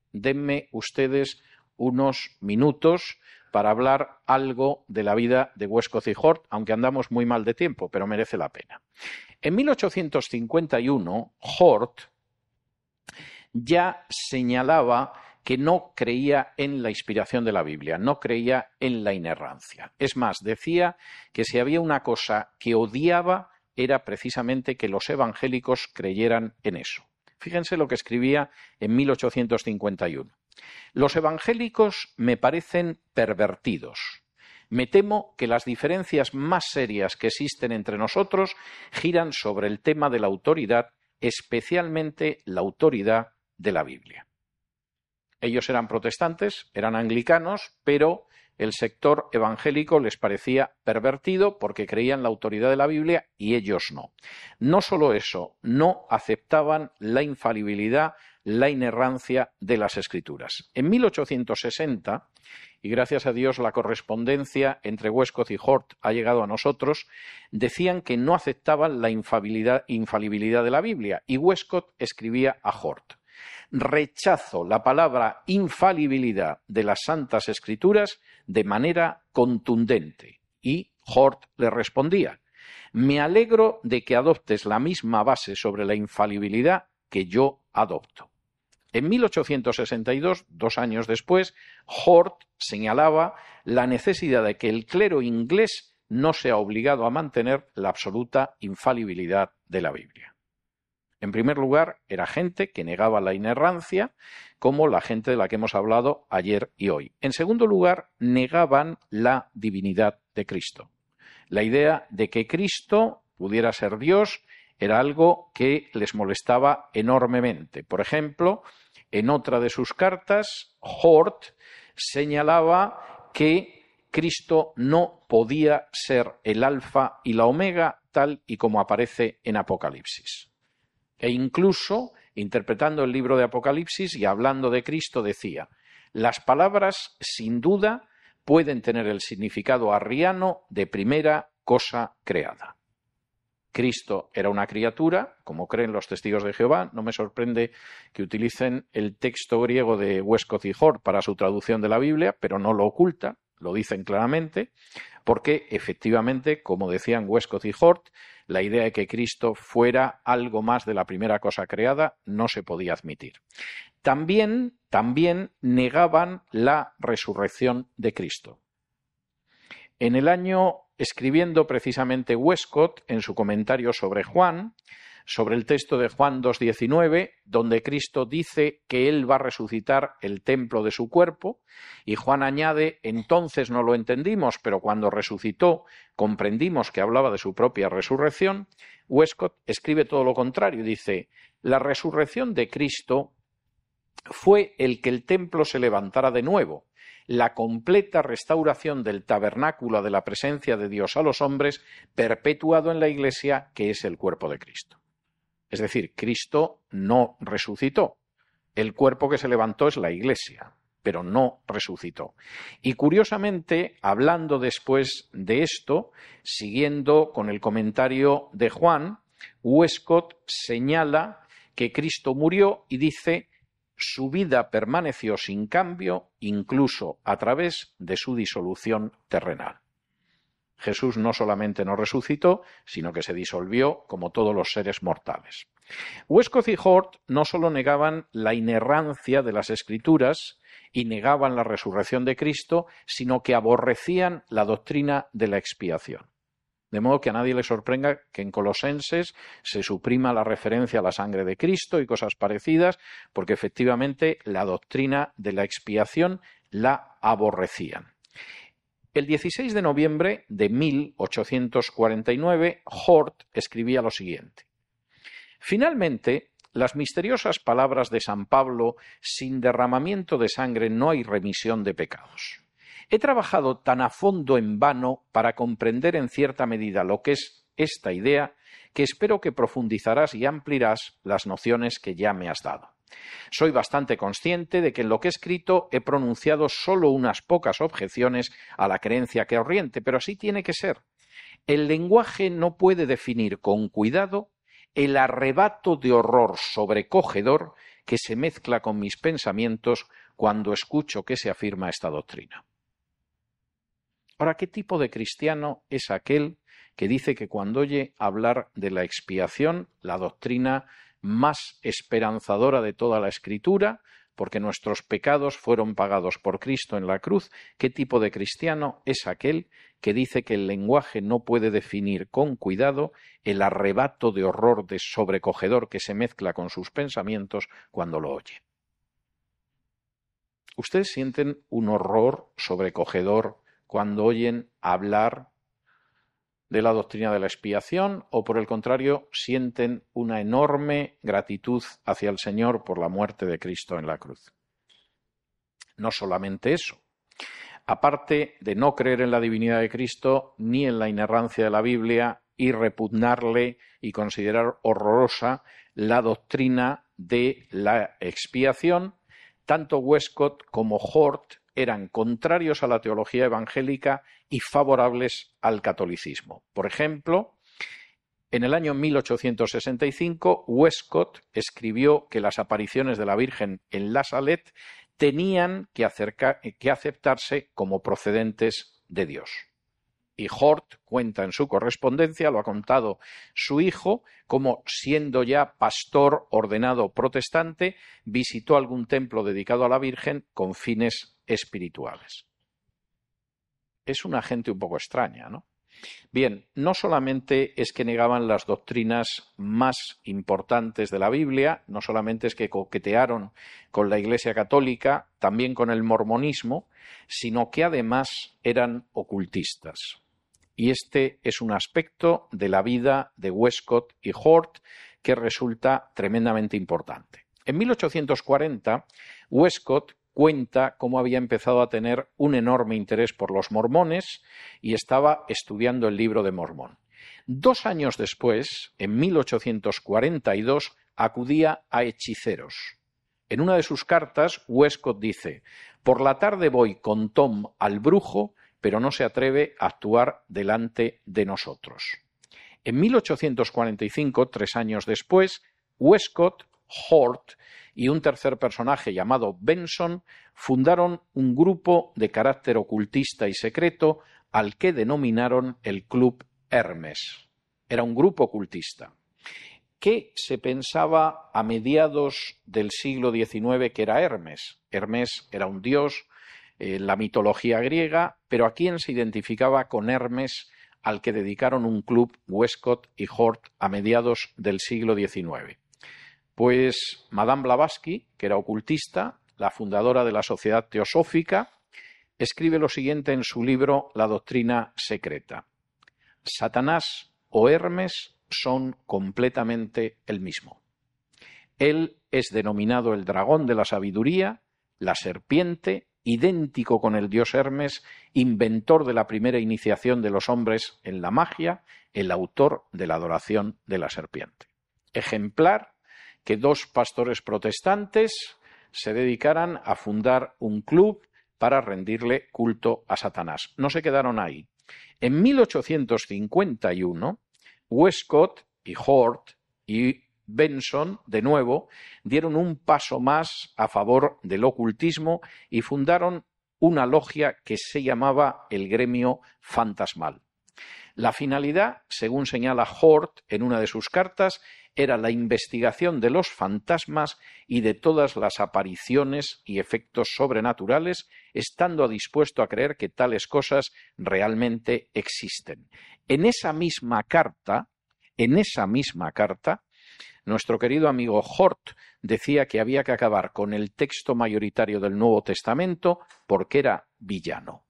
denme ustedes unos minutos para hablar algo de la vida de Westcott y Hort, aunque andamos muy mal de tiempo, pero merece la pena. En mil ochocientos cincuenta y uno, Hort ya señalaba que no creía en la inspiración de la Biblia, no creía en la inerrancia. Es más, decía que si había una cosa que odiaba era precisamente que los evangélicos creyeran en eso. Fíjense lo que escribía en mil ochocientos cincuenta y uno. Los evangélicos me parecen pervertidos. Me temo que las diferencias más serias que existen entre nosotros giran sobre el tema de la autoridad, especialmente la autoridad de la Biblia. Ellos eran protestantes, eran anglicanos, pero el sector evangélico les parecía pervertido porque creían la autoridad de la Biblia y ellos no. No solo eso, no aceptaban la infalibilidad, la inerrancia de las Escrituras. En mil ochocientos sesenta, y gracias a Dios la correspondencia entre Westcott y Hort ha llegado a nosotros, decían que no aceptaban la infalibilidad, infalibilidad de la Biblia, y Westcott escribía a Hort: rechazo la palabra infalibilidad de las Santas Escrituras de manera contundente. Y Hort le respondía: me alegro de que adoptes la misma base sobre la infalibilidad que yo adopto. En mil ochocientos sesenta y dos, dos años después, Hort señalaba la necesidad de que el clero inglés no sea obligado a mantener la absoluta infalibilidad de la Biblia. En primer lugar, era gente que negaba la inerrancia, como la gente de la que hemos hablado ayer y hoy. En segundo lugar, negaban la divinidad de Cristo. La idea de que Cristo pudiera ser Dios era algo que les molestaba enormemente. Por ejemplo, en otra de sus cartas, Hort señalaba que Cristo no podía ser el alfa y la omega, tal y como aparece en Apocalipsis. E incluso, interpretando el libro de Apocalipsis y hablando de Cristo, decía: las palabras, sin duda, pueden tener el significado arriano de primera cosa creada. Cristo era una criatura, como creen los testigos de Jehová. No me sorprende que utilicen el texto griego de Westcott y Hort para su traducción de la Biblia, pero no lo oculta, lo dicen claramente, porque efectivamente, como decían Westcott y Hort, la idea de que Cristo fuera algo más de la primera cosa creada no se podía admitir. También, también negaban la resurrección de Cristo. En el año, escribiendo precisamente Westcott en su comentario sobre Juan, sobre el texto de Juan dos diecinueve, donde Cristo dice que Él va a resucitar el templo de su cuerpo, y Juan añade: entonces no lo entendimos, pero cuando resucitó comprendimos que hablaba de su propia resurrección. Westcott escribe todo lo contrario, dice: la resurrección de Cristo fue el que el templo se levantara de nuevo, la completa restauración del tabernáculo de la presencia de Dios a los hombres, perpetuado en la Iglesia, que es el cuerpo de Cristo. Es decir, Cristo no resucitó. El cuerpo que se levantó es la Iglesia, pero no resucitó. Y curiosamente, hablando después de esto, siguiendo con el comentario de Juan, Westcott señala que Cristo murió y dice: su vida permaneció sin cambio, incluso a través de su disolución terrenal. Jesús no solamente no resucitó, sino que se disolvió como todos los seres mortales. Westcott y Hort no solo negaban la inerrancia de las Escrituras y negaban la resurrección de Cristo, sino que aborrecían la doctrina de la expiación. De modo que a nadie le sorprenda que en Colosenses se suprima la referencia a la sangre de Cristo y cosas parecidas, porque efectivamente la doctrina de la expiación la aborrecían. El dieciséis de noviembre de mil ochocientos cuarenta y nueve, Hort escribía lo siguiente: finalmente, las misteriosas palabras de San Pablo: sin derramamiento de sangre no hay remisión de pecados. He trabajado tan a fondo en vano para comprender en cierta medida lo que es esta idea, que espero que profundizarás y ampliarás las nociones que ya me has dado. Soy bastante consciente de que en lo que he escrito he pronunciado solo unas pocas objeciones a la creencia que oriente, pero así tiene que ser. El lenguaje no puede definir con cuidado el arrebato de horror sobrecogedor que se mezcla con mis pensamientos cuando escucho que se afirma esta doctrina. Ahora, ¿qué tipo de cristiano es aquel que dice que cuando oye hablar de la expiación, la doctrina más esperanzadora de toda la Escritura, porque nuestros pecados fueron pagados por Cristo en la cruz, qué tipo de cristiano es aquel que dice que el lenguaje no puede definir con cuidado el arrebato de horror de sobrecogedor que se mezcla con sus pensamientos cuando lo oye? ¿Ustedes sienten un horror sobrecogedor cuando oyen hablar de la doctrina de la expiación, o por el contrario sienten una enorme gratitud hacia el Señor por la muerte de Cristo en la cruz? No solamente eso. Aparte de no creer en la divinidad de Cristo ni en la inerrancia de la Biblia y repugnarle y considerar horrorosa la doctrina de la expiación, tanto Westcott como Hort eran contrarios a la teología evangélica y favorables al catolicismo. Por ejemplo, en el año mil ochocientos sesenta y cinco, Westcott escribió que las apariciones de la Virgen en La Salette tenían que, acerca, que aceptarse como procedentes de Dios. Y Hort cuenta en su correspondencia, lo ha contado su hijo, como siendo ya pastor ordenado protestante, visitó algún templo dedicado a la Virgen con fines espirituales. Es una gente un poco extraña, ¿no? Bien, no solamente es que negaban las doctrinas más importantes de la Biblia, no solamente es que coquetearon con la Iglesia Católica, también con el mormonismo, sino que además eran ocultistas. Y este es un aspecto de la vida de Westcott y Hort que resulta tremendamente importante. En mil ochocientos cuarenta, Westcott cuenta cómo había empezado a tener un enorme interés por los mormones y estaba estudiando el Libro de Mormón. Dos años después, en mil ochocientos cuarenta y dos, acudía a hechiceros. En una de sus cartas, Westcott dice: «Por la tarde voy con Tom al brujo, pero no se atreve a actuar delante de nosotros». En mil ochocientos cuarenta y cinco, tres años después, Westcott, Hort y un tercer personaje llamado Benson fundaron un grupo de carácter ocultista y secreto al que denominaron el Club Hermes. Era un grupo ocultista. ¿Qué se pensaba a mediados del siglo diecinueve que era Hermes? Hermes era un dios en la mitología griega, pero ¿a quién se identificaba con Hermes, al que dedicaron un club Westcott y Hort a mediados del siglo diecinueve? Pues Madame Blavatsky, que era ocultista, la fundadora de la Sociedad Teosófica, escribe lo siguiente en su libro La doctrina secreta: Satanás o Hermes son completamente el mismo. Él es denominado el dragón de la sabiduría, la serpiente, idéntico con el dios Hermes, inventor de la primera iniciación de los hombres en la magia, el autor de la adoración de la serpiente. Ejemplar que dos pastores protestantes se dedicaran a fundar un club para rendirle culto a Satanás. No se quedaron ahí. En mil ochocientos cincuenta y uno, Westcott y Hort y Benson, de nuevo, dieron un paso más a favor del ocultismo y fundaron una logia que se llamaba el Gremio Fantasmal. La finalidad, según señala Hort en una de sus cartas, era la investigación de los fantasmas y de todas las apariciones y efectos sobrenaturales, estando dispuesto a creer que tales cosas realmente existen. En esa misma carta, en esa misma carta, nuestro querido amigo Hort decía que había que acabar con el texto mayoritario del Nuevo Testamento porque era villano.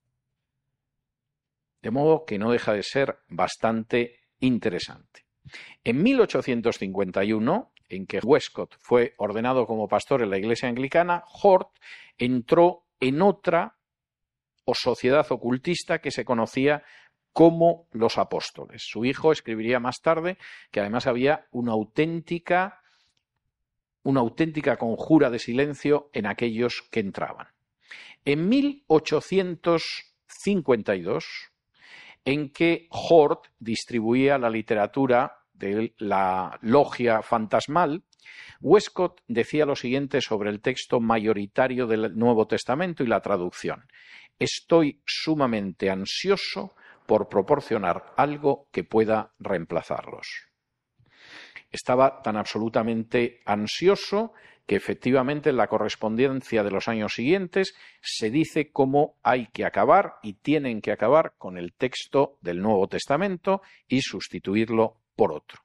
De modo que no deja de ser bastante interesante. En mil ochocientos cincuenta y uno, en que Westcott fue ordenado como pastor en la Iglesia Anglicana, Hort entró en otra o sociedad ocultista que se conocía como los apóstoles. Su hijo escribiría más tarde que además había una auténtica, una auténtica conjura de silencio en aquellos que entraban. En mil ochocientos cincuenta y dos, en que Hort distribuía la literatura de la logia fantasmal, Westcott decía lo siguiente sobre el texto mayoritario del Nuevo Testamento y la traducción: estoy sumamente ansioso por proporcionar algo que pueda reemplazarlos. Estaba tan absolutamente ansioso que efectivamente en la correspondencia de los años siguientes se dice cómo hay que acabar y tienen que acabar con el texto del Nuevo Testamento y sustituirlo por otro.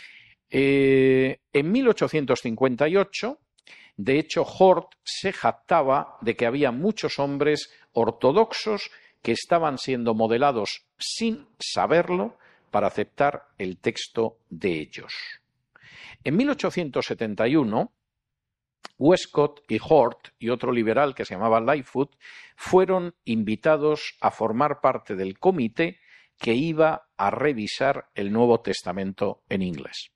Eh, en mil ochocientos cincuenta y ocho, de hecho, Hort se jactaba de que había muchos hombres ortodoxos que estaban siendo modelados sin saberlo para aceptar el texto de ellos. En mil ochocientos setenta y uno, Westcott y Hort y otro liberal que se llamaba Lightfoot fueron invitados a formar parte del comité que iba a revisar el Nuevo Testamento en inglés.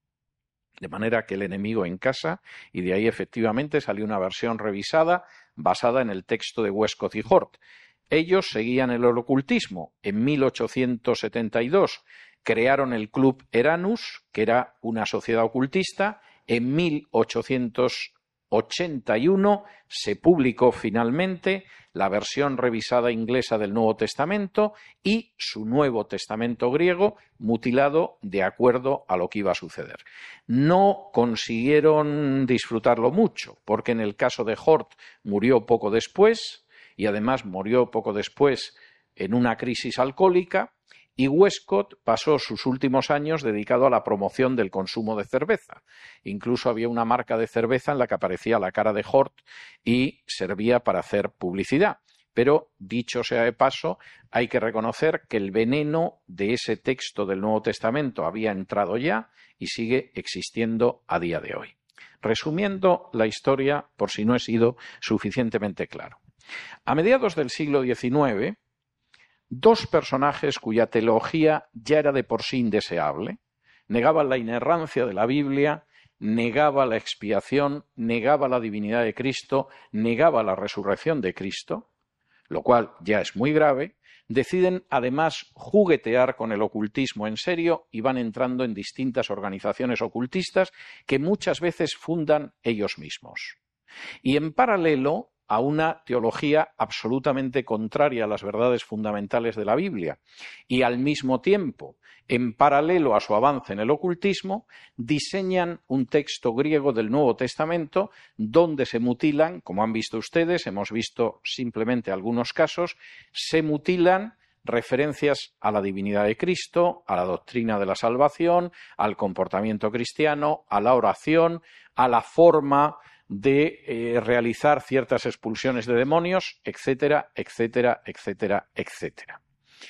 De manera que el enemigo en casa, y de ahí efectivamente salió una versión revisada basada en el texto de Westcott y Hort. Ellos seguían el ocultismo. En mil ochocientos setenta y dos crearon el Club Eranus, que era una sociedad ocultista. En mil ochocientos ochenta y uno se publicó finalmente la versión revisada inglesa del Nuevo Testamento y su Nuevo Testamento griego mutilado de acuerdo a lo que iba a suceder. No consiguieron disfrutarlo mucho, porque en el caso de Hort murió poco después y además murió poco después en una crisis alcohólica, y Westcott pasó sus últimos años dedicado a la promoción del consumo de cerveza. Incluso había una marca de cerveza en la que aparecía la cara de Hort y servía para hacer publicidad. Pero, dicho sea de paso, hay que reconocer que el veneno de ese texto del Nuevo Testamento había entrado ya y sigue existiendo a día de hoy. Resumiendo la historia, por si no he sido suficientemente claro. A mediados del siglo diecinueve, dos personajes cuya teología ya era de por sí indeseable, negaban la inerrancia de la Biblia, negaba la expiación, negaba la divinidad de Cristo, negaba la resurrección de Cristo, lo cual ya es muy grave, deciden además juguetear con el ocultismo en serio y van entrando en distintas organizaciones ocultistas que muchas veces fundan ellos mismos. Y en paralelo a una teología absolutamente contraria a las verdades fundamentales de la Biblia y al mismo tiempo, en paralelo a su avance en el ocultismo, diseñan un texto griego del Nuevo Testamento donde se mutilan, como han visto ustedes, hemos visto simplemente algunos casos, se mutilan referencias a la divinidad de Cristo, a la doctrina de la salvación, al comportamiento cristiano, a la oración, a la forma de eh, realizar ciertas expulsiones de demonios, etcétera, etcétera, etcétera, etcétera.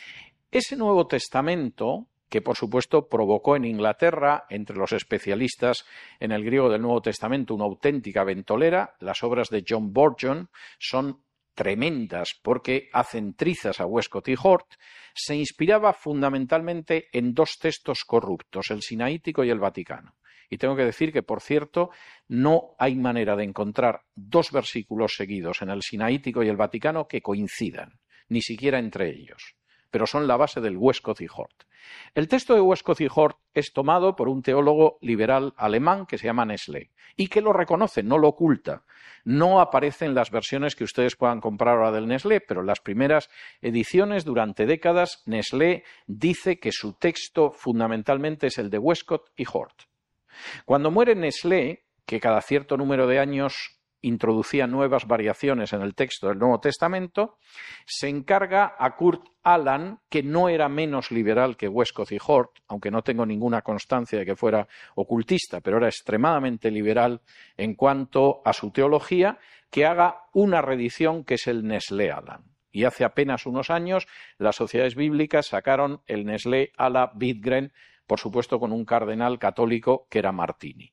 Ese Nuevo Testamento, que por supuesto provocó en Inglaterra, entre los especialistas en el griego del Nuevo Testamento, una auténtica ventolera, las obras de John Burgon son tremendas porque hacen trizas a Westcott y Hort, se inspiraba fundamentalmente en dos textos corruptos, el Sinaítico y el Vaticano. Y tengo que decir que, por cierto, no hay manera de encontrar dos versículos seguidos en el Sinaítico y el Vaticano que coincidan, ni siquiera entre ellos, pero son la base del Westcott y Hort. El texto de Westcott y Hort es tomado por un teólogo liberal alemán que se llama Nestlé y que lo reconoce, no lo oculta. No aparece en las versiones que ustedes puedan comprar ahora del Nestlé, pero en las primeras ediciones, durante décadas, Nestlé dice que su texto fundamentalmente es el de Westcott y Hort. Cuando muere Nestlé, que cada cierto número de años introducía nuevas variaciones en el texto del Nuevo Testamento, se encarga a Kurt Aland, que no era menos liberal que Westcott y Hort, aunque no tengo ninguna constancia de que fuera ocultista, pero era extremadamente liberal en cuanto a su teología, que haga una reedición que es el Nestlé Aland. Y hace apenas unos años las sociedades bíblicas sacaron el Nestlé a la Widgren, por supuesto con un cardenal católico que era Martini.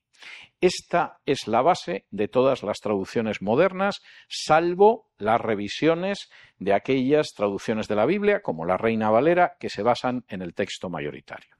Esta es la base de todas las traducciones modernas, salvo las revisiones de aquellas traducciones de la Biblia, como la Reina Valera, que se basan en el texto mayoritario.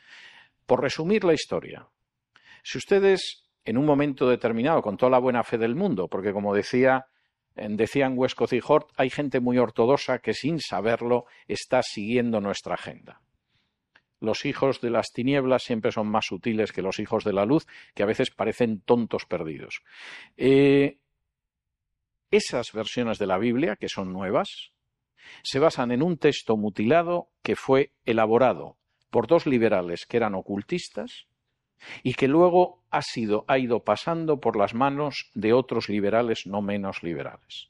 Por resumir la historia, si ustedes en un momento determinado, con toda la buena fe del mundo, porque como decía, decían Westcott y Hort, hay gente muy ortodoxa que sin saberlo está siguiendo nuestra agenda. los hijos de las tinieblas siempre son más sutiles que los hijos de la luz, que a veces parecen tontos perdidos. Eh, esas versiones de la Biblia, que son nuevas, se basan en un texto mutilado que fue elaborado por dos liberales que eran ocultistas y que luego ha, sido, ha ido pasando por las manos de otros liberales no menos liberales.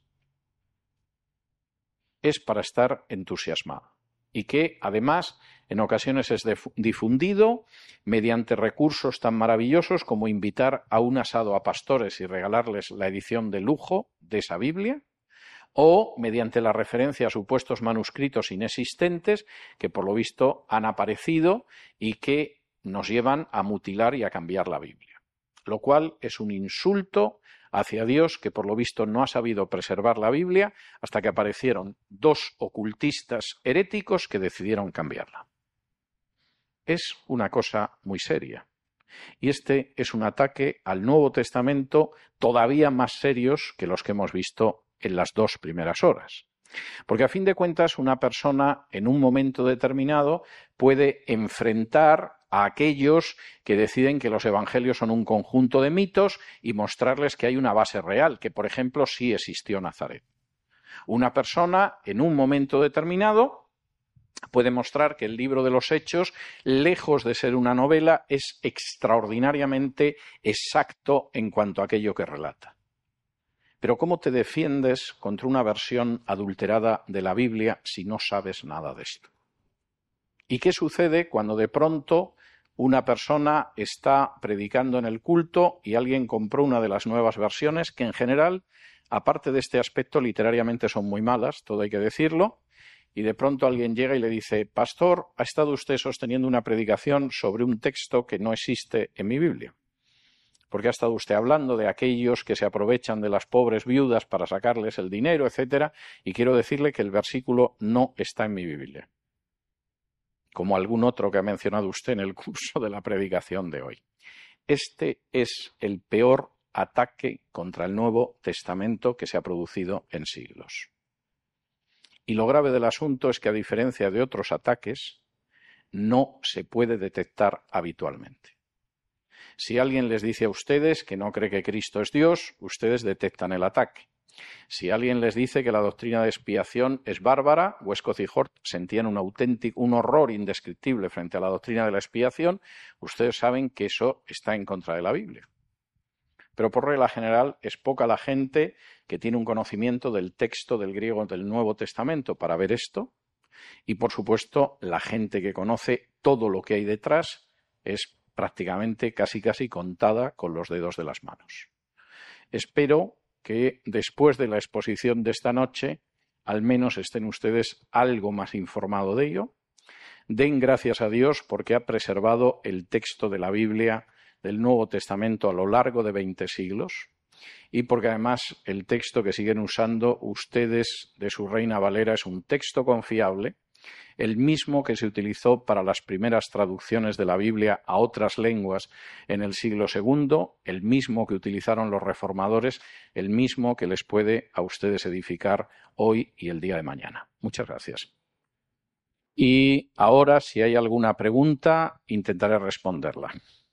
Es para estar entusiasmado y que, además, en ocasiones es difundido mediante recursos tan maravillosos como invitar a un asado a pastores y regalarles la edición de lujo de esa Biblia, o mediante la referencia a supuestos manuscritos inexistentes que, por lo visto, han aparecido y que nos llevan a mutilar y a cambiar la Biblia. Lo cual es un insulto hacia Dios, que por lo visto no ha sabido preservar la Biblia hasta que aparecieron dos ocultistas heréticos que decidieron cambiarla. Es una cosa muy seria. Y este es un ataque al Nuevo Testamento todavía más serios que los que hemos visto en las dos primeras horas. Porque a fin de cuentas una persona en un momento determinado puede enfrentar a aquellos que deciden que los evangelios son un conjunto de mitos y mostrarles que hay una base real, que por ejemplo sí existió Nazaret. Una persona en un momento determinado puede mostrar que el libro de los Hechos, lejos de ser una novela, es extraordinariamente exacto en cuanto a aquello que relata. Pero ¿cómo te defiendes contra una versión adulterada de la Biblia si no sabes nada de esto? ¿Y qué sucede cuando de pronto una persona está predicando en el culto y alguien compró una de las nuevas versiones que en general, aparte de este aspecto, literariamente son muy malas, todo hay que decirlo, y de pronto alguien llega y le dice: pastor, ¿ha estado usted sosteniendo una predicación sobre un texto que no existe en mi Biblia? Porque ha estado usted hablando de aquellos que se aprovechan de las pobres viudas para sacarles el dinero, etcétera, y quiero decirle que el versículo no está en mi Biblia, como algún otro que ha mencionado usted en el curso de la predicación de hoy. Este es el peor ataque contra el Nuevo Testamento que se ha producido en siglos. Y lo grave del asunto es que, a diferencia de otros ataques, no se puede detectar habitualmente. Si alguien les dice a ustedes que no cree que Cristo es Dios, ustedes detectan el ataque. Si alguien les dice que la doctrina de expiación es bárbara, Westcott y Hort sentían un auténtico, un horror indescriptible frente a la doctrina de la expiación, ustedes saben que eso está en contra de la Biblia. Pero por regla general es poca la gente que tiene un conocimiento del texto del griego del Nuevo Testamento para ver esto, y por supuesto la gente que conoce todo lo que hay detrás es prácticamente casi casi contada con los dedos de las manos. Espero que después de la exposición de esta noche al menos estén ustedes algo más informados de ello. Den gracias a Dios porque ha preservado el texto de la Biblia del Nuevo Testamento a lo largo de veinte siglos y porque además el texto que siguen usando ustedes de su Reina Valera es un texto confiable, el mismo que se utilizó para las primeras traducciones de la Biblia a otras lenguas en el siglo segundo, el mismo que utilizaron los reformadores, el mismo que les puede a ustedes edificar hoy y el día de mañana. Muchas gracias. Y ahora, si hay alguna pregunta, intentaré responderla.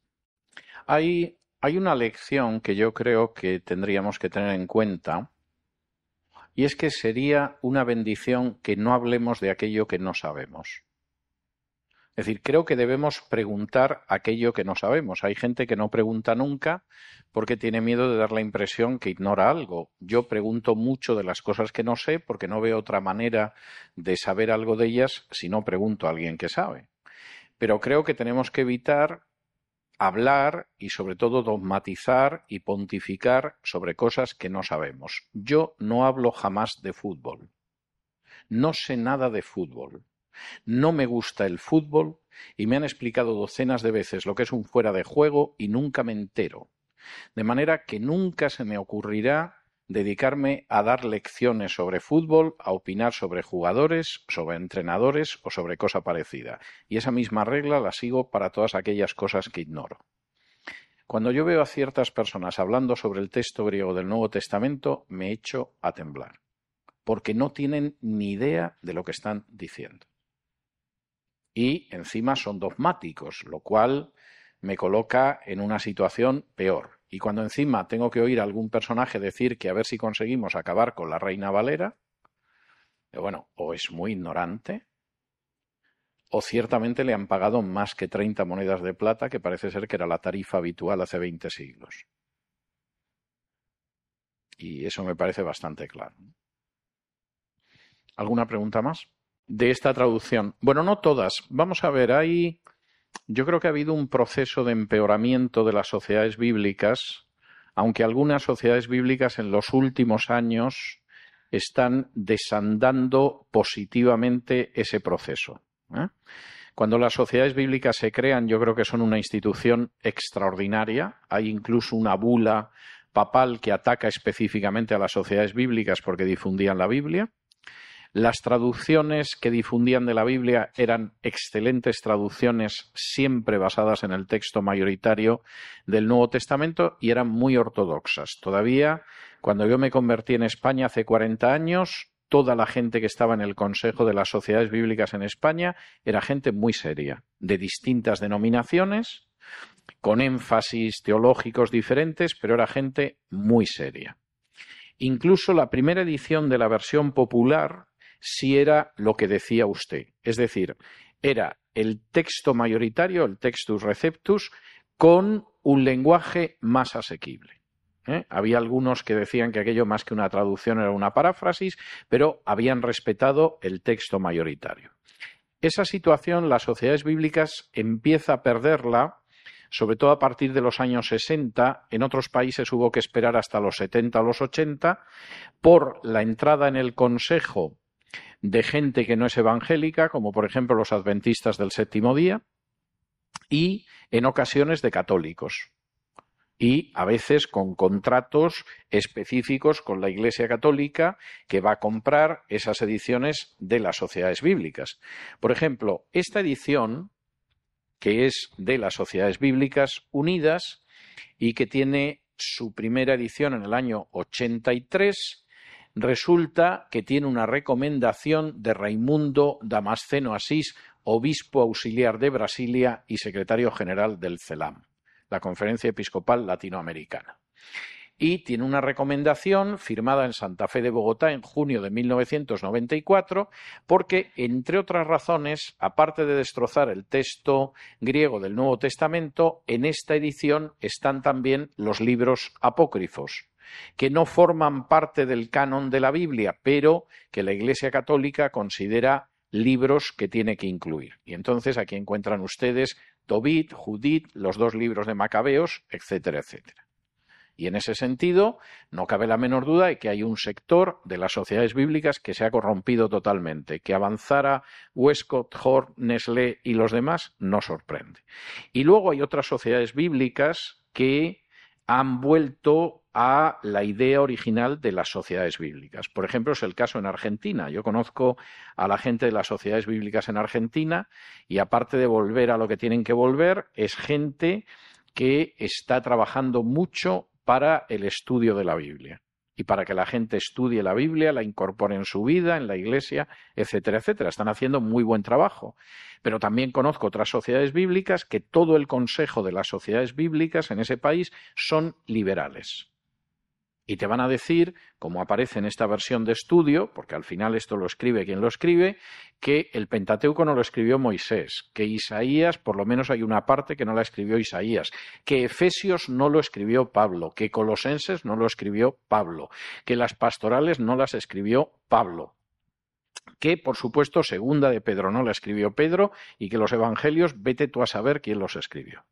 Hay, hay una lección que yo creo que tendríamos que tener en cuenta, y es que sería una bendición que no hablemos de aquello que no sabemos. Es decir, creo que debemos preguntar aquello que no sabemos. Hay gente que no pregunta nunca porque tiene miedo de dar la impresión que ignora algo. Yo pregunto mucho de las cosas que no sé porque no veo otra manera de saber algo de ellas si no pregunto a alguien que sabe. Pero creo que tenemos que evitar hablar y sobre todo dogmatizar y pontificar sobre cosas que no sabemos. Yo no hablo jamás de fútbol. No sé nada de fútbol. No me gusta el fútbol y me han explicado docenas de veces lo que es un fuera de juego y nunca me entero. De manera que nunca se me ocurrirá dedicarme a dar lecciones sobre fútbol, a opinar sobre jugadores, sobre entrenadores o sobre cosa parecida. Y esa misma regla la sigo para todas aquellas cosas que ignoro. Cuando yo veo a ciertas personas hablando sobre el texto griego del Nuevo Testamento, me echo a temblar, porque no tienen ni idea de lo que están diciendo. y encima son dogmáticos, lo cual me coloca en una situación peor. Y cuando encima tengo que oír a algún personaje decir que a ver si conseguimos acabar con la Reina Valera, bueno, o es muy ignorante, o ciertamente le han pagado más que treinta monedas de plata, que parece ser que era la tarifa habitual hace veinte siglos. Y eso me parece bastante claro. ¿Alguna pregunta más? De esta traducción. Bueno, no todas. Vamos a ver, hay... Yo creo que ha habido un proceso de empeoramiento de las sociedades bíblicas, aunque algunas sociedades bíblicas en los últimos años están desandando positivamente ese proceso, ¿eh? Cuando las sociedades bíblicas se crean, yo creo que son una institución extraordinaria. Hay incluso una bula papal que ataca específicamente a las sociedades bíblicas porque difundían la Biblia. Las traducciones que difundían de la Biblia eran excelentes traducciones, siempre basadas en el texto mayoritario del Nuevo Testamento, y eran muy ortodoxas. Todavía, cuando yo me convertí en España hace cuarenta años, toda la gente que estaba en el Consejo de las Sociedades Bíblicas en España era gente muy seria, de distintas denominaciones, con énfasis teológicos diferentes, pero era gente muy seria. Incluso la primera edición de la versión popular sí era lo que decía usted, es decir, era el texto mayoritario, el Textus Receptus, con un lenguaje más asequible. ¿Eh? Había algunos que decían que aquello más que una traducción era una paráfrasis, pero habían respetado el texto mayoritario. Esa situación las sociedades bíblicas empieza a perderla, sobre todo a partir de los años sesenta. En otros países hubo que esperar hasta los setenta o los ochenta por la entrada en el Consejo de gente que no es evangélica, como por ejemplo los adventistas del séptimo día, y en ocasiones de católicos. Y a veces con contratos específicos con la Iglesia Católica, que va a comprar esas ediciones de las sociedades bíblicas. Por ejemplo, esta edición, que es de las Sociedades Bíblicas Unidas y que tiene su primera edición en el año ochenta y tres, resulta que tiene una recomendación de Raimundo Damasceno Asís, obispo auxiliar de Brasilia y secretario general del CELAM, la Conferencia Episcopal Latinoamericana. Y tiene una recomendación firmada en Santa Fe de Bogotá en junio de mil novecientos noventa y cuatro, porque, entre otras razones, aparte de destrozar el texto griego del Nuevo Testamento, en esta edición están también los libros apócrifos, que no forman parte del canon de la Biblia, pero que la Iglesia Católica considera libros que tiene que incluir. Y entonces aquí encuentran ustedes Tobit, Judit, los dos libros de Macabeos, etcétera, etcétera. Y en ese sentido, no cabe la menor duda de que hay un sector de las sociedades bíblicas que se ha corrompido totalmente. Que avanzara Westcott, Hort, Nestlé y los demás no sorprende. Y luego hay otras sociedades bíblicas que han vuelto a la idea original de las sociedades bíblicas. Por ejemplo, es el caso en Argentina. Yo conozco a la gente de las sociedades bíblicas en Argentina y, aparte de volver a lo que tienen que volver, es gente que está trabajando mucho para el estudio de la Biblia y para que la gente estudie la Biblia, la incorpore en su vida, en la Iglesia, etcétera, etcétera. Están haciendo muy buen trabajo. Pero también conozco otras sociedades bíblicas que todo el consejo de las sociedades bíblicas en ese país son liberales. Y te van a decir, como aparece en esta versión de estudio, porque al final esto lo escribe quien lo escribe, que el Pentateuco no lo escribió Moisés, que Isaías, por lo menos hay una parte que no la escribió Isaías, que Efesios no lo escribió Pablo, que Colosenses no lo escribió Pablo, que las pastorales no las escribió Pablo, que, por supuesto, Segunda de Pedro no la escribió Pedro, y que los evangelios, vete tú a saber quién los escribió.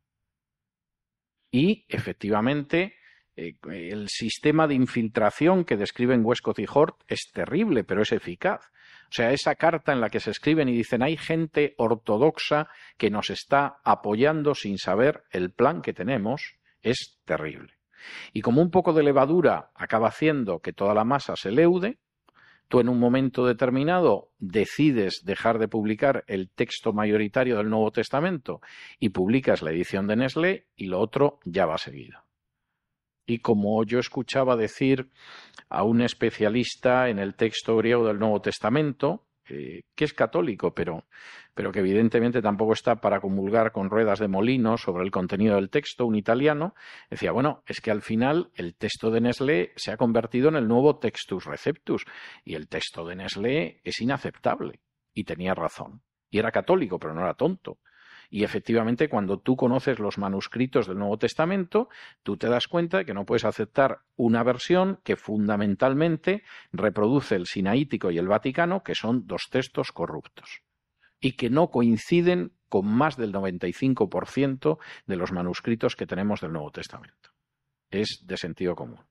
Y, efectivamente, el sistema de infiltración que describen Westcott y Hort es terrible, pero es eficaz. O sea, esa carta en la que se escriben y dicen hay gente ortodoxa que nos está apoyando sin saber el plan que tenemos, es terrible. Y como un poco de levadura acaba haciendo que toda la masa se leude, tú en un momento determinado decides dejar de publicar el texto mayoritario del Nuevo Testamento y publicas la edición de Nestlé, y lo otro ya va seguido. Y como yo escuchaba decir a un especialista en el texto griego del Nuevo Testamento, eh, que es católico, pero, pero que evidentemente tampoco está para comulgar con ruedas de molino sobre el contenido del texto, un italiano, decía, bueno, es que al final el texto de Nestlé se ha convertido en el nuevo Textus Receptus, y el texto de Nestlé es inaceptable, y tenía razón. Y era católico, pero no era tonto. Y efectivamente, cuando tú conoces los manuscritos del Nuevo Testamento, tú te das cuenta de que no puedes aceptar una versión que fundamentalmente reproduce el Sinaítico y el Vaticano, que son dos textos corruptos, y que no coinciden con más del noventa y cinco por ciento de los manuscritos que tenemos del Nuevo Testamento. Es de sentido común.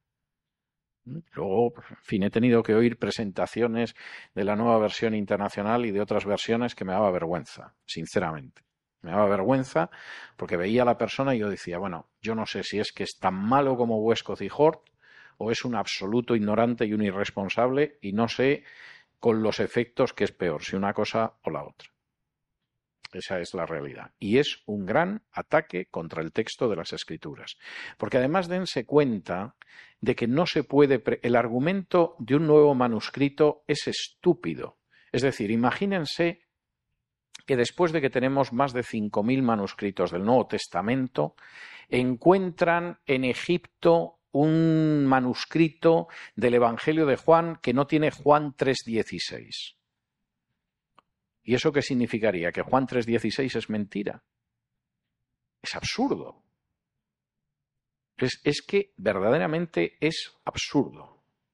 Luego, en fin, he tenido que oír presentaciones de la nueva versión internacional y de otras versiones que me daba vergüenza, sinceramente. Me daba vergüenza porque veía a la persona y yo decía, bueno, yo no sé si es que es tan malo como Westcott y Hort o es un absoluto ignorante y un irresponsable y no sé con los efectos qué es peor, si una cosa o la otra. Esa es la realidad. Y es un gran ataque contra el texto de las Escrituras. Porque además dense cuenta de que no se puede... Pre- el argumento de un nuevo manuscrito es estúpido. Es decir, imagínense que después de que tenemos más de cinco mil manuscritos del Nuevo Testamento, encuentran en Egipto un manuscrito del Evangelio de Juan que no tiene Juan tres dieciséis. ¿Y eso qué significaría? ¿Que Juan tres dieciséis es mentira? Es absurdo. Es, es que verdaderamente es absurdo.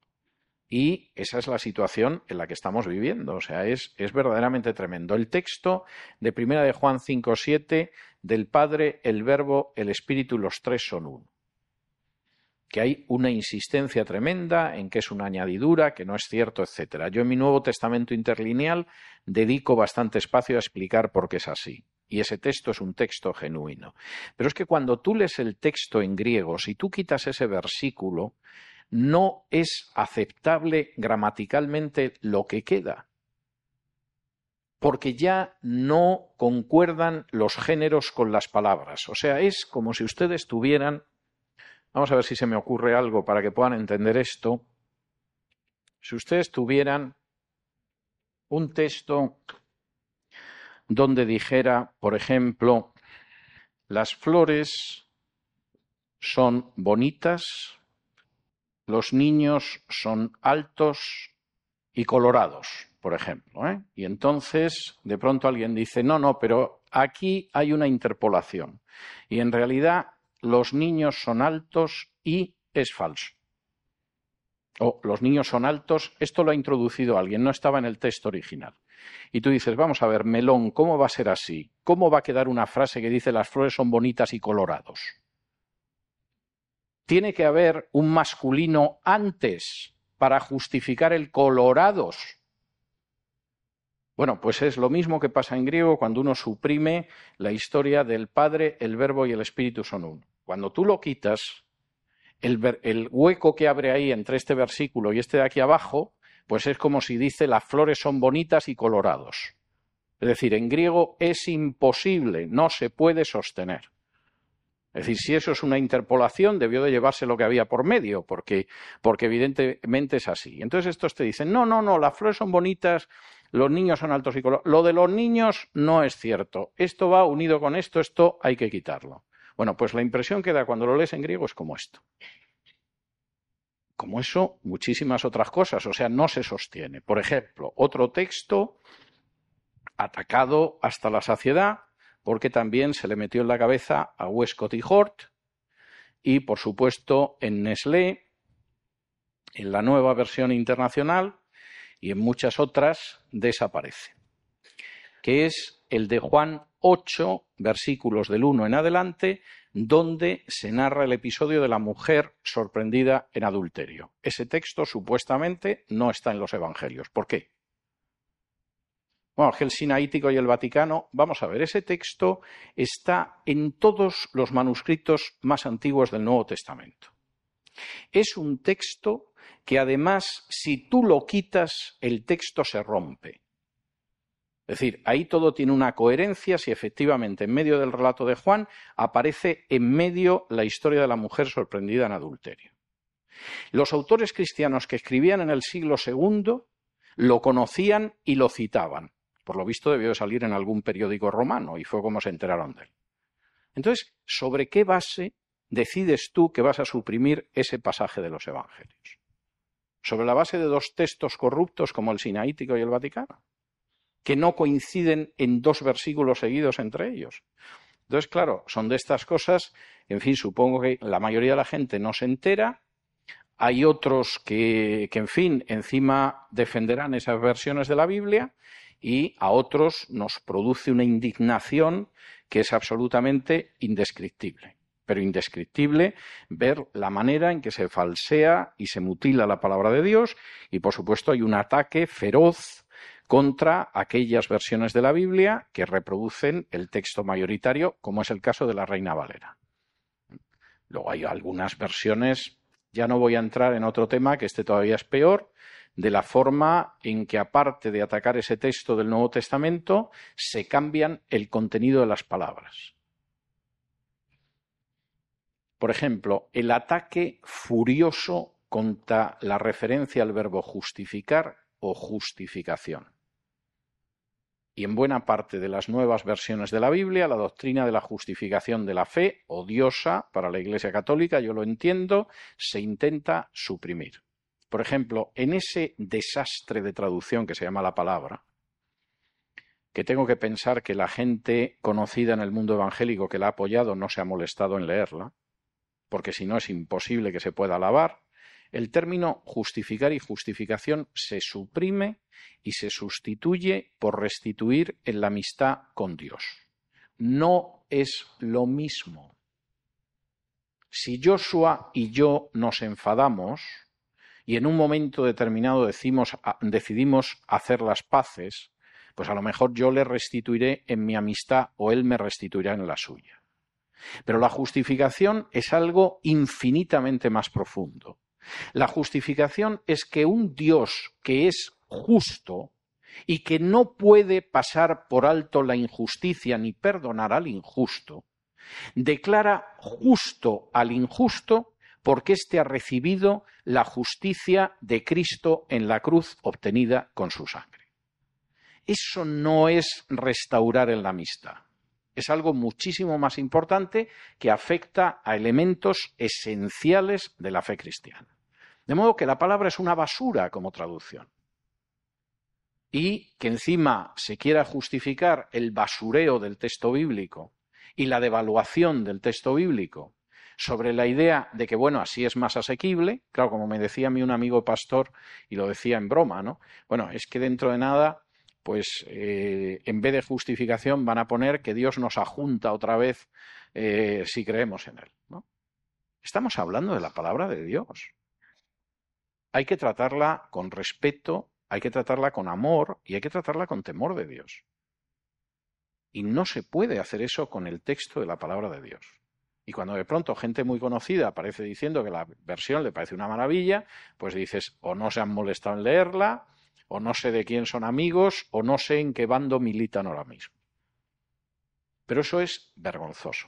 Y esa es la situación en la que estamos viviendo. O sea, es, es verdaderamente tremendo. El texto de Primera de Juan cinco siete, del Padre, el Verbo, el Espíritu, los tres son uno. Que hay una insistencia tremenda en que es una añadidura, que no es cierto, etcétera. Yo en mi Nuevo Testamento interlineal dedico bastante espacio a explicar por qué es así. Y ese texto es un texto genuino. Pero es que cuando tú lees el texto en griego, si tú quitas ese versículo, no es aceptable gramaticalmente lo que queda, porque ya no concuerdan los géneros con las palabras. O sea, es como si ustedes tuvieran, vamos a ver si se me ocurre algo para que puedan entender esto, si ustedes tuvieran un texto donde dijera, por ejemplo, las flores son bonitas, los niños son altos y colorados, por ejemplo, ¿eh? Y entonces de pronto alguien dice, no, no, pero aquí hay una interpolación y en realidad los niños son altos y es falso. O los niños son altos, esto lo ha introducido alguien, no estaba en el texto original. Y tú dices, vamos a ver, Melón, ¿cómo va a ser así? ¿Cómo va a quedar una frase que dice las flores son bonitas y colorados? Tiene que haber un masculino antes para justificar el colorados. Bueno, pues es lo mismo que pasa en griego cuando uno suprime la historia del Padre, el Verbo y el Espíritu son uno. Cuando tú lo quitas, el, ver, el hueco que abre ahí entre este versículo y este de aquí abajo, pues es como si dice las flores son bonitas y colorados. Es decir, en griego es imposible, no se puede sostener. Es decir, si eso es una interpolación, debió de llevarse lo que había por medio, porque, porque evidentemente es así. Entonces estos te dicen, no, no, no, las flores son bonitas, los niños son altos y colorados. Lo de los niños no es cierto. Esto va unido con esto, esto hay que quitarlo. Bueno, pues la impresión que da cuando lo lees en griego es como esto. Como eso, muchísimas otras cosas, o sea, no se sostiene. Por ejemplo, otro texto atacado hasta la saciedad, porque también se le metió en la cabeza a Westcott y Hort, y por supuesto en Nestlé, en la nueva versión internacional y en muchas otras desaparece, que es el de Juan ocho, versículos del uno en adelante, donde se narra el episodio de la mujer sorprendida en adulterio. Ese texto supuestamente no está en los evangelios. ¿Por qué? Bueno, el Sinaítico y el Vaticano, vamos a ver, ese texto está en todos los manuscritos más antiguos del Nuevo Testamento. Es un texto que además, si tú lo quitas, el texto se rompe. Es decir, ahí todo tiene una coherencia si efectivamente en medio del relato de Juan aparece en medio la historia de la mujer sorprendida en adulterio. Los autores cristianos que escribían en el siglo segundo lo conocían y lo citaban. Por lo visto debió de salir en algún periódico romano y fue como se enteraron de él. Entonces, ¿sobre qué base decides tú que vas a suprimir ese pasaje de los Evangelios? ¿Sobre la base de dos textos corruptos como el Sinaítico y el Vaticano, que no coinciden en dos versículos seguidos entre ellos? Entonces, claro, son de estas cosas, en fin, supongo que la mayoría de la gente no se entera. Hay otros que, que, en fin, encima defenderán esas versiones de la Biblia y a otros nos produce una indignación que es absolutamente indescriptible. Pero indescriptible ver la manera en que se falsea y se mutila la palabra de Dios y, por supuesto, hay un ataque feroz contra aquellas versiones de la Biblia que reproducen el texto mayoritario, como es el caso de la Reina Valera. Luego hay algunas versiones, ya no voy a entrar en otro tema, que este todavía es peor, de la forma en que, aparte de atacar ese texto del Nuevo Testamento, se cambian el contenido de las palabras. Por ejemplo, el ataque furioso contra la referencia al verbo justificar o justificación. Y en buena parte de las nuevas versiones de la Biblia, la doctrina de la justificación de la fe, odiosa para la Iglesia Católica, yo lo entiendo, se intenta suprimir. Por ejemplo, en ese desastre de traducción que se llama la palabra, que tengo que pensar que la gente conocida en el mundo evangélico que la ha apoyado no se ha molestado en leerla, porque si no es imposible que se pueda alabar, el término justificar y justificación se suprime y se sustituye por restituir en la amistad con Dios. No es lo mismo. Si Joshua y yo nos enfadamos y en un momento determinado decimos, decidimos hacer las paces, pues a lo mejor yo le restituiré en mi amistad o él me restituirá en la suya. Pero la justificación es algo infinitamente más profundo. La justificación es que un Dios que es justo y que no puede pasar por alto la injusticia ni perdonar al injusto, declara justo al injusto porque éste ha recibido la justicia de Cristo en la cruz obtenida con su sangre. Eso no es restaurar en la amistad. Es algo muchísimo más importante que afecta a elementos esenciales de la fe cristiana. De modo que la palabra es una basura como traducción. Y que encima se quiera justificar el basureo del texto bíblico y la devaluación del texto bíblico sobre la idea de que, bueno, así es más asequible. Claro, como me decía a mí un amigo pastor, y lo decía en broma, ¿no? Bueno, es que dentro de nada, pues eh, en vez de justificación van a poner que Dios nos ajunta otra vez eh, si creemos en Él, ¿no? Estamos hablando de la palabra de Dios. Hay que tratarla con respeto, hay que tratarla con amor y hay que tratarla con temor de Dios. Y no se puede hacer eso con el texto de la palabra de Dios. Y cuando de pronto gente muy conocida aparece diciendo que la versión le parece una maravilla, pues dices, o no se han molestado en leerla, o no sé de quién son amigos, o no sé en qué bando militan ahora mismo. Pero eso es vergonzoso.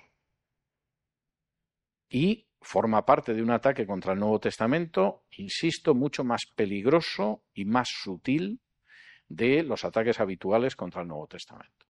Y forma parte de un ataque contra el Nuevo Testamento, insisto, mucho más peligroso y más sutil de los ataques habituales contra el Nuevo Testamento.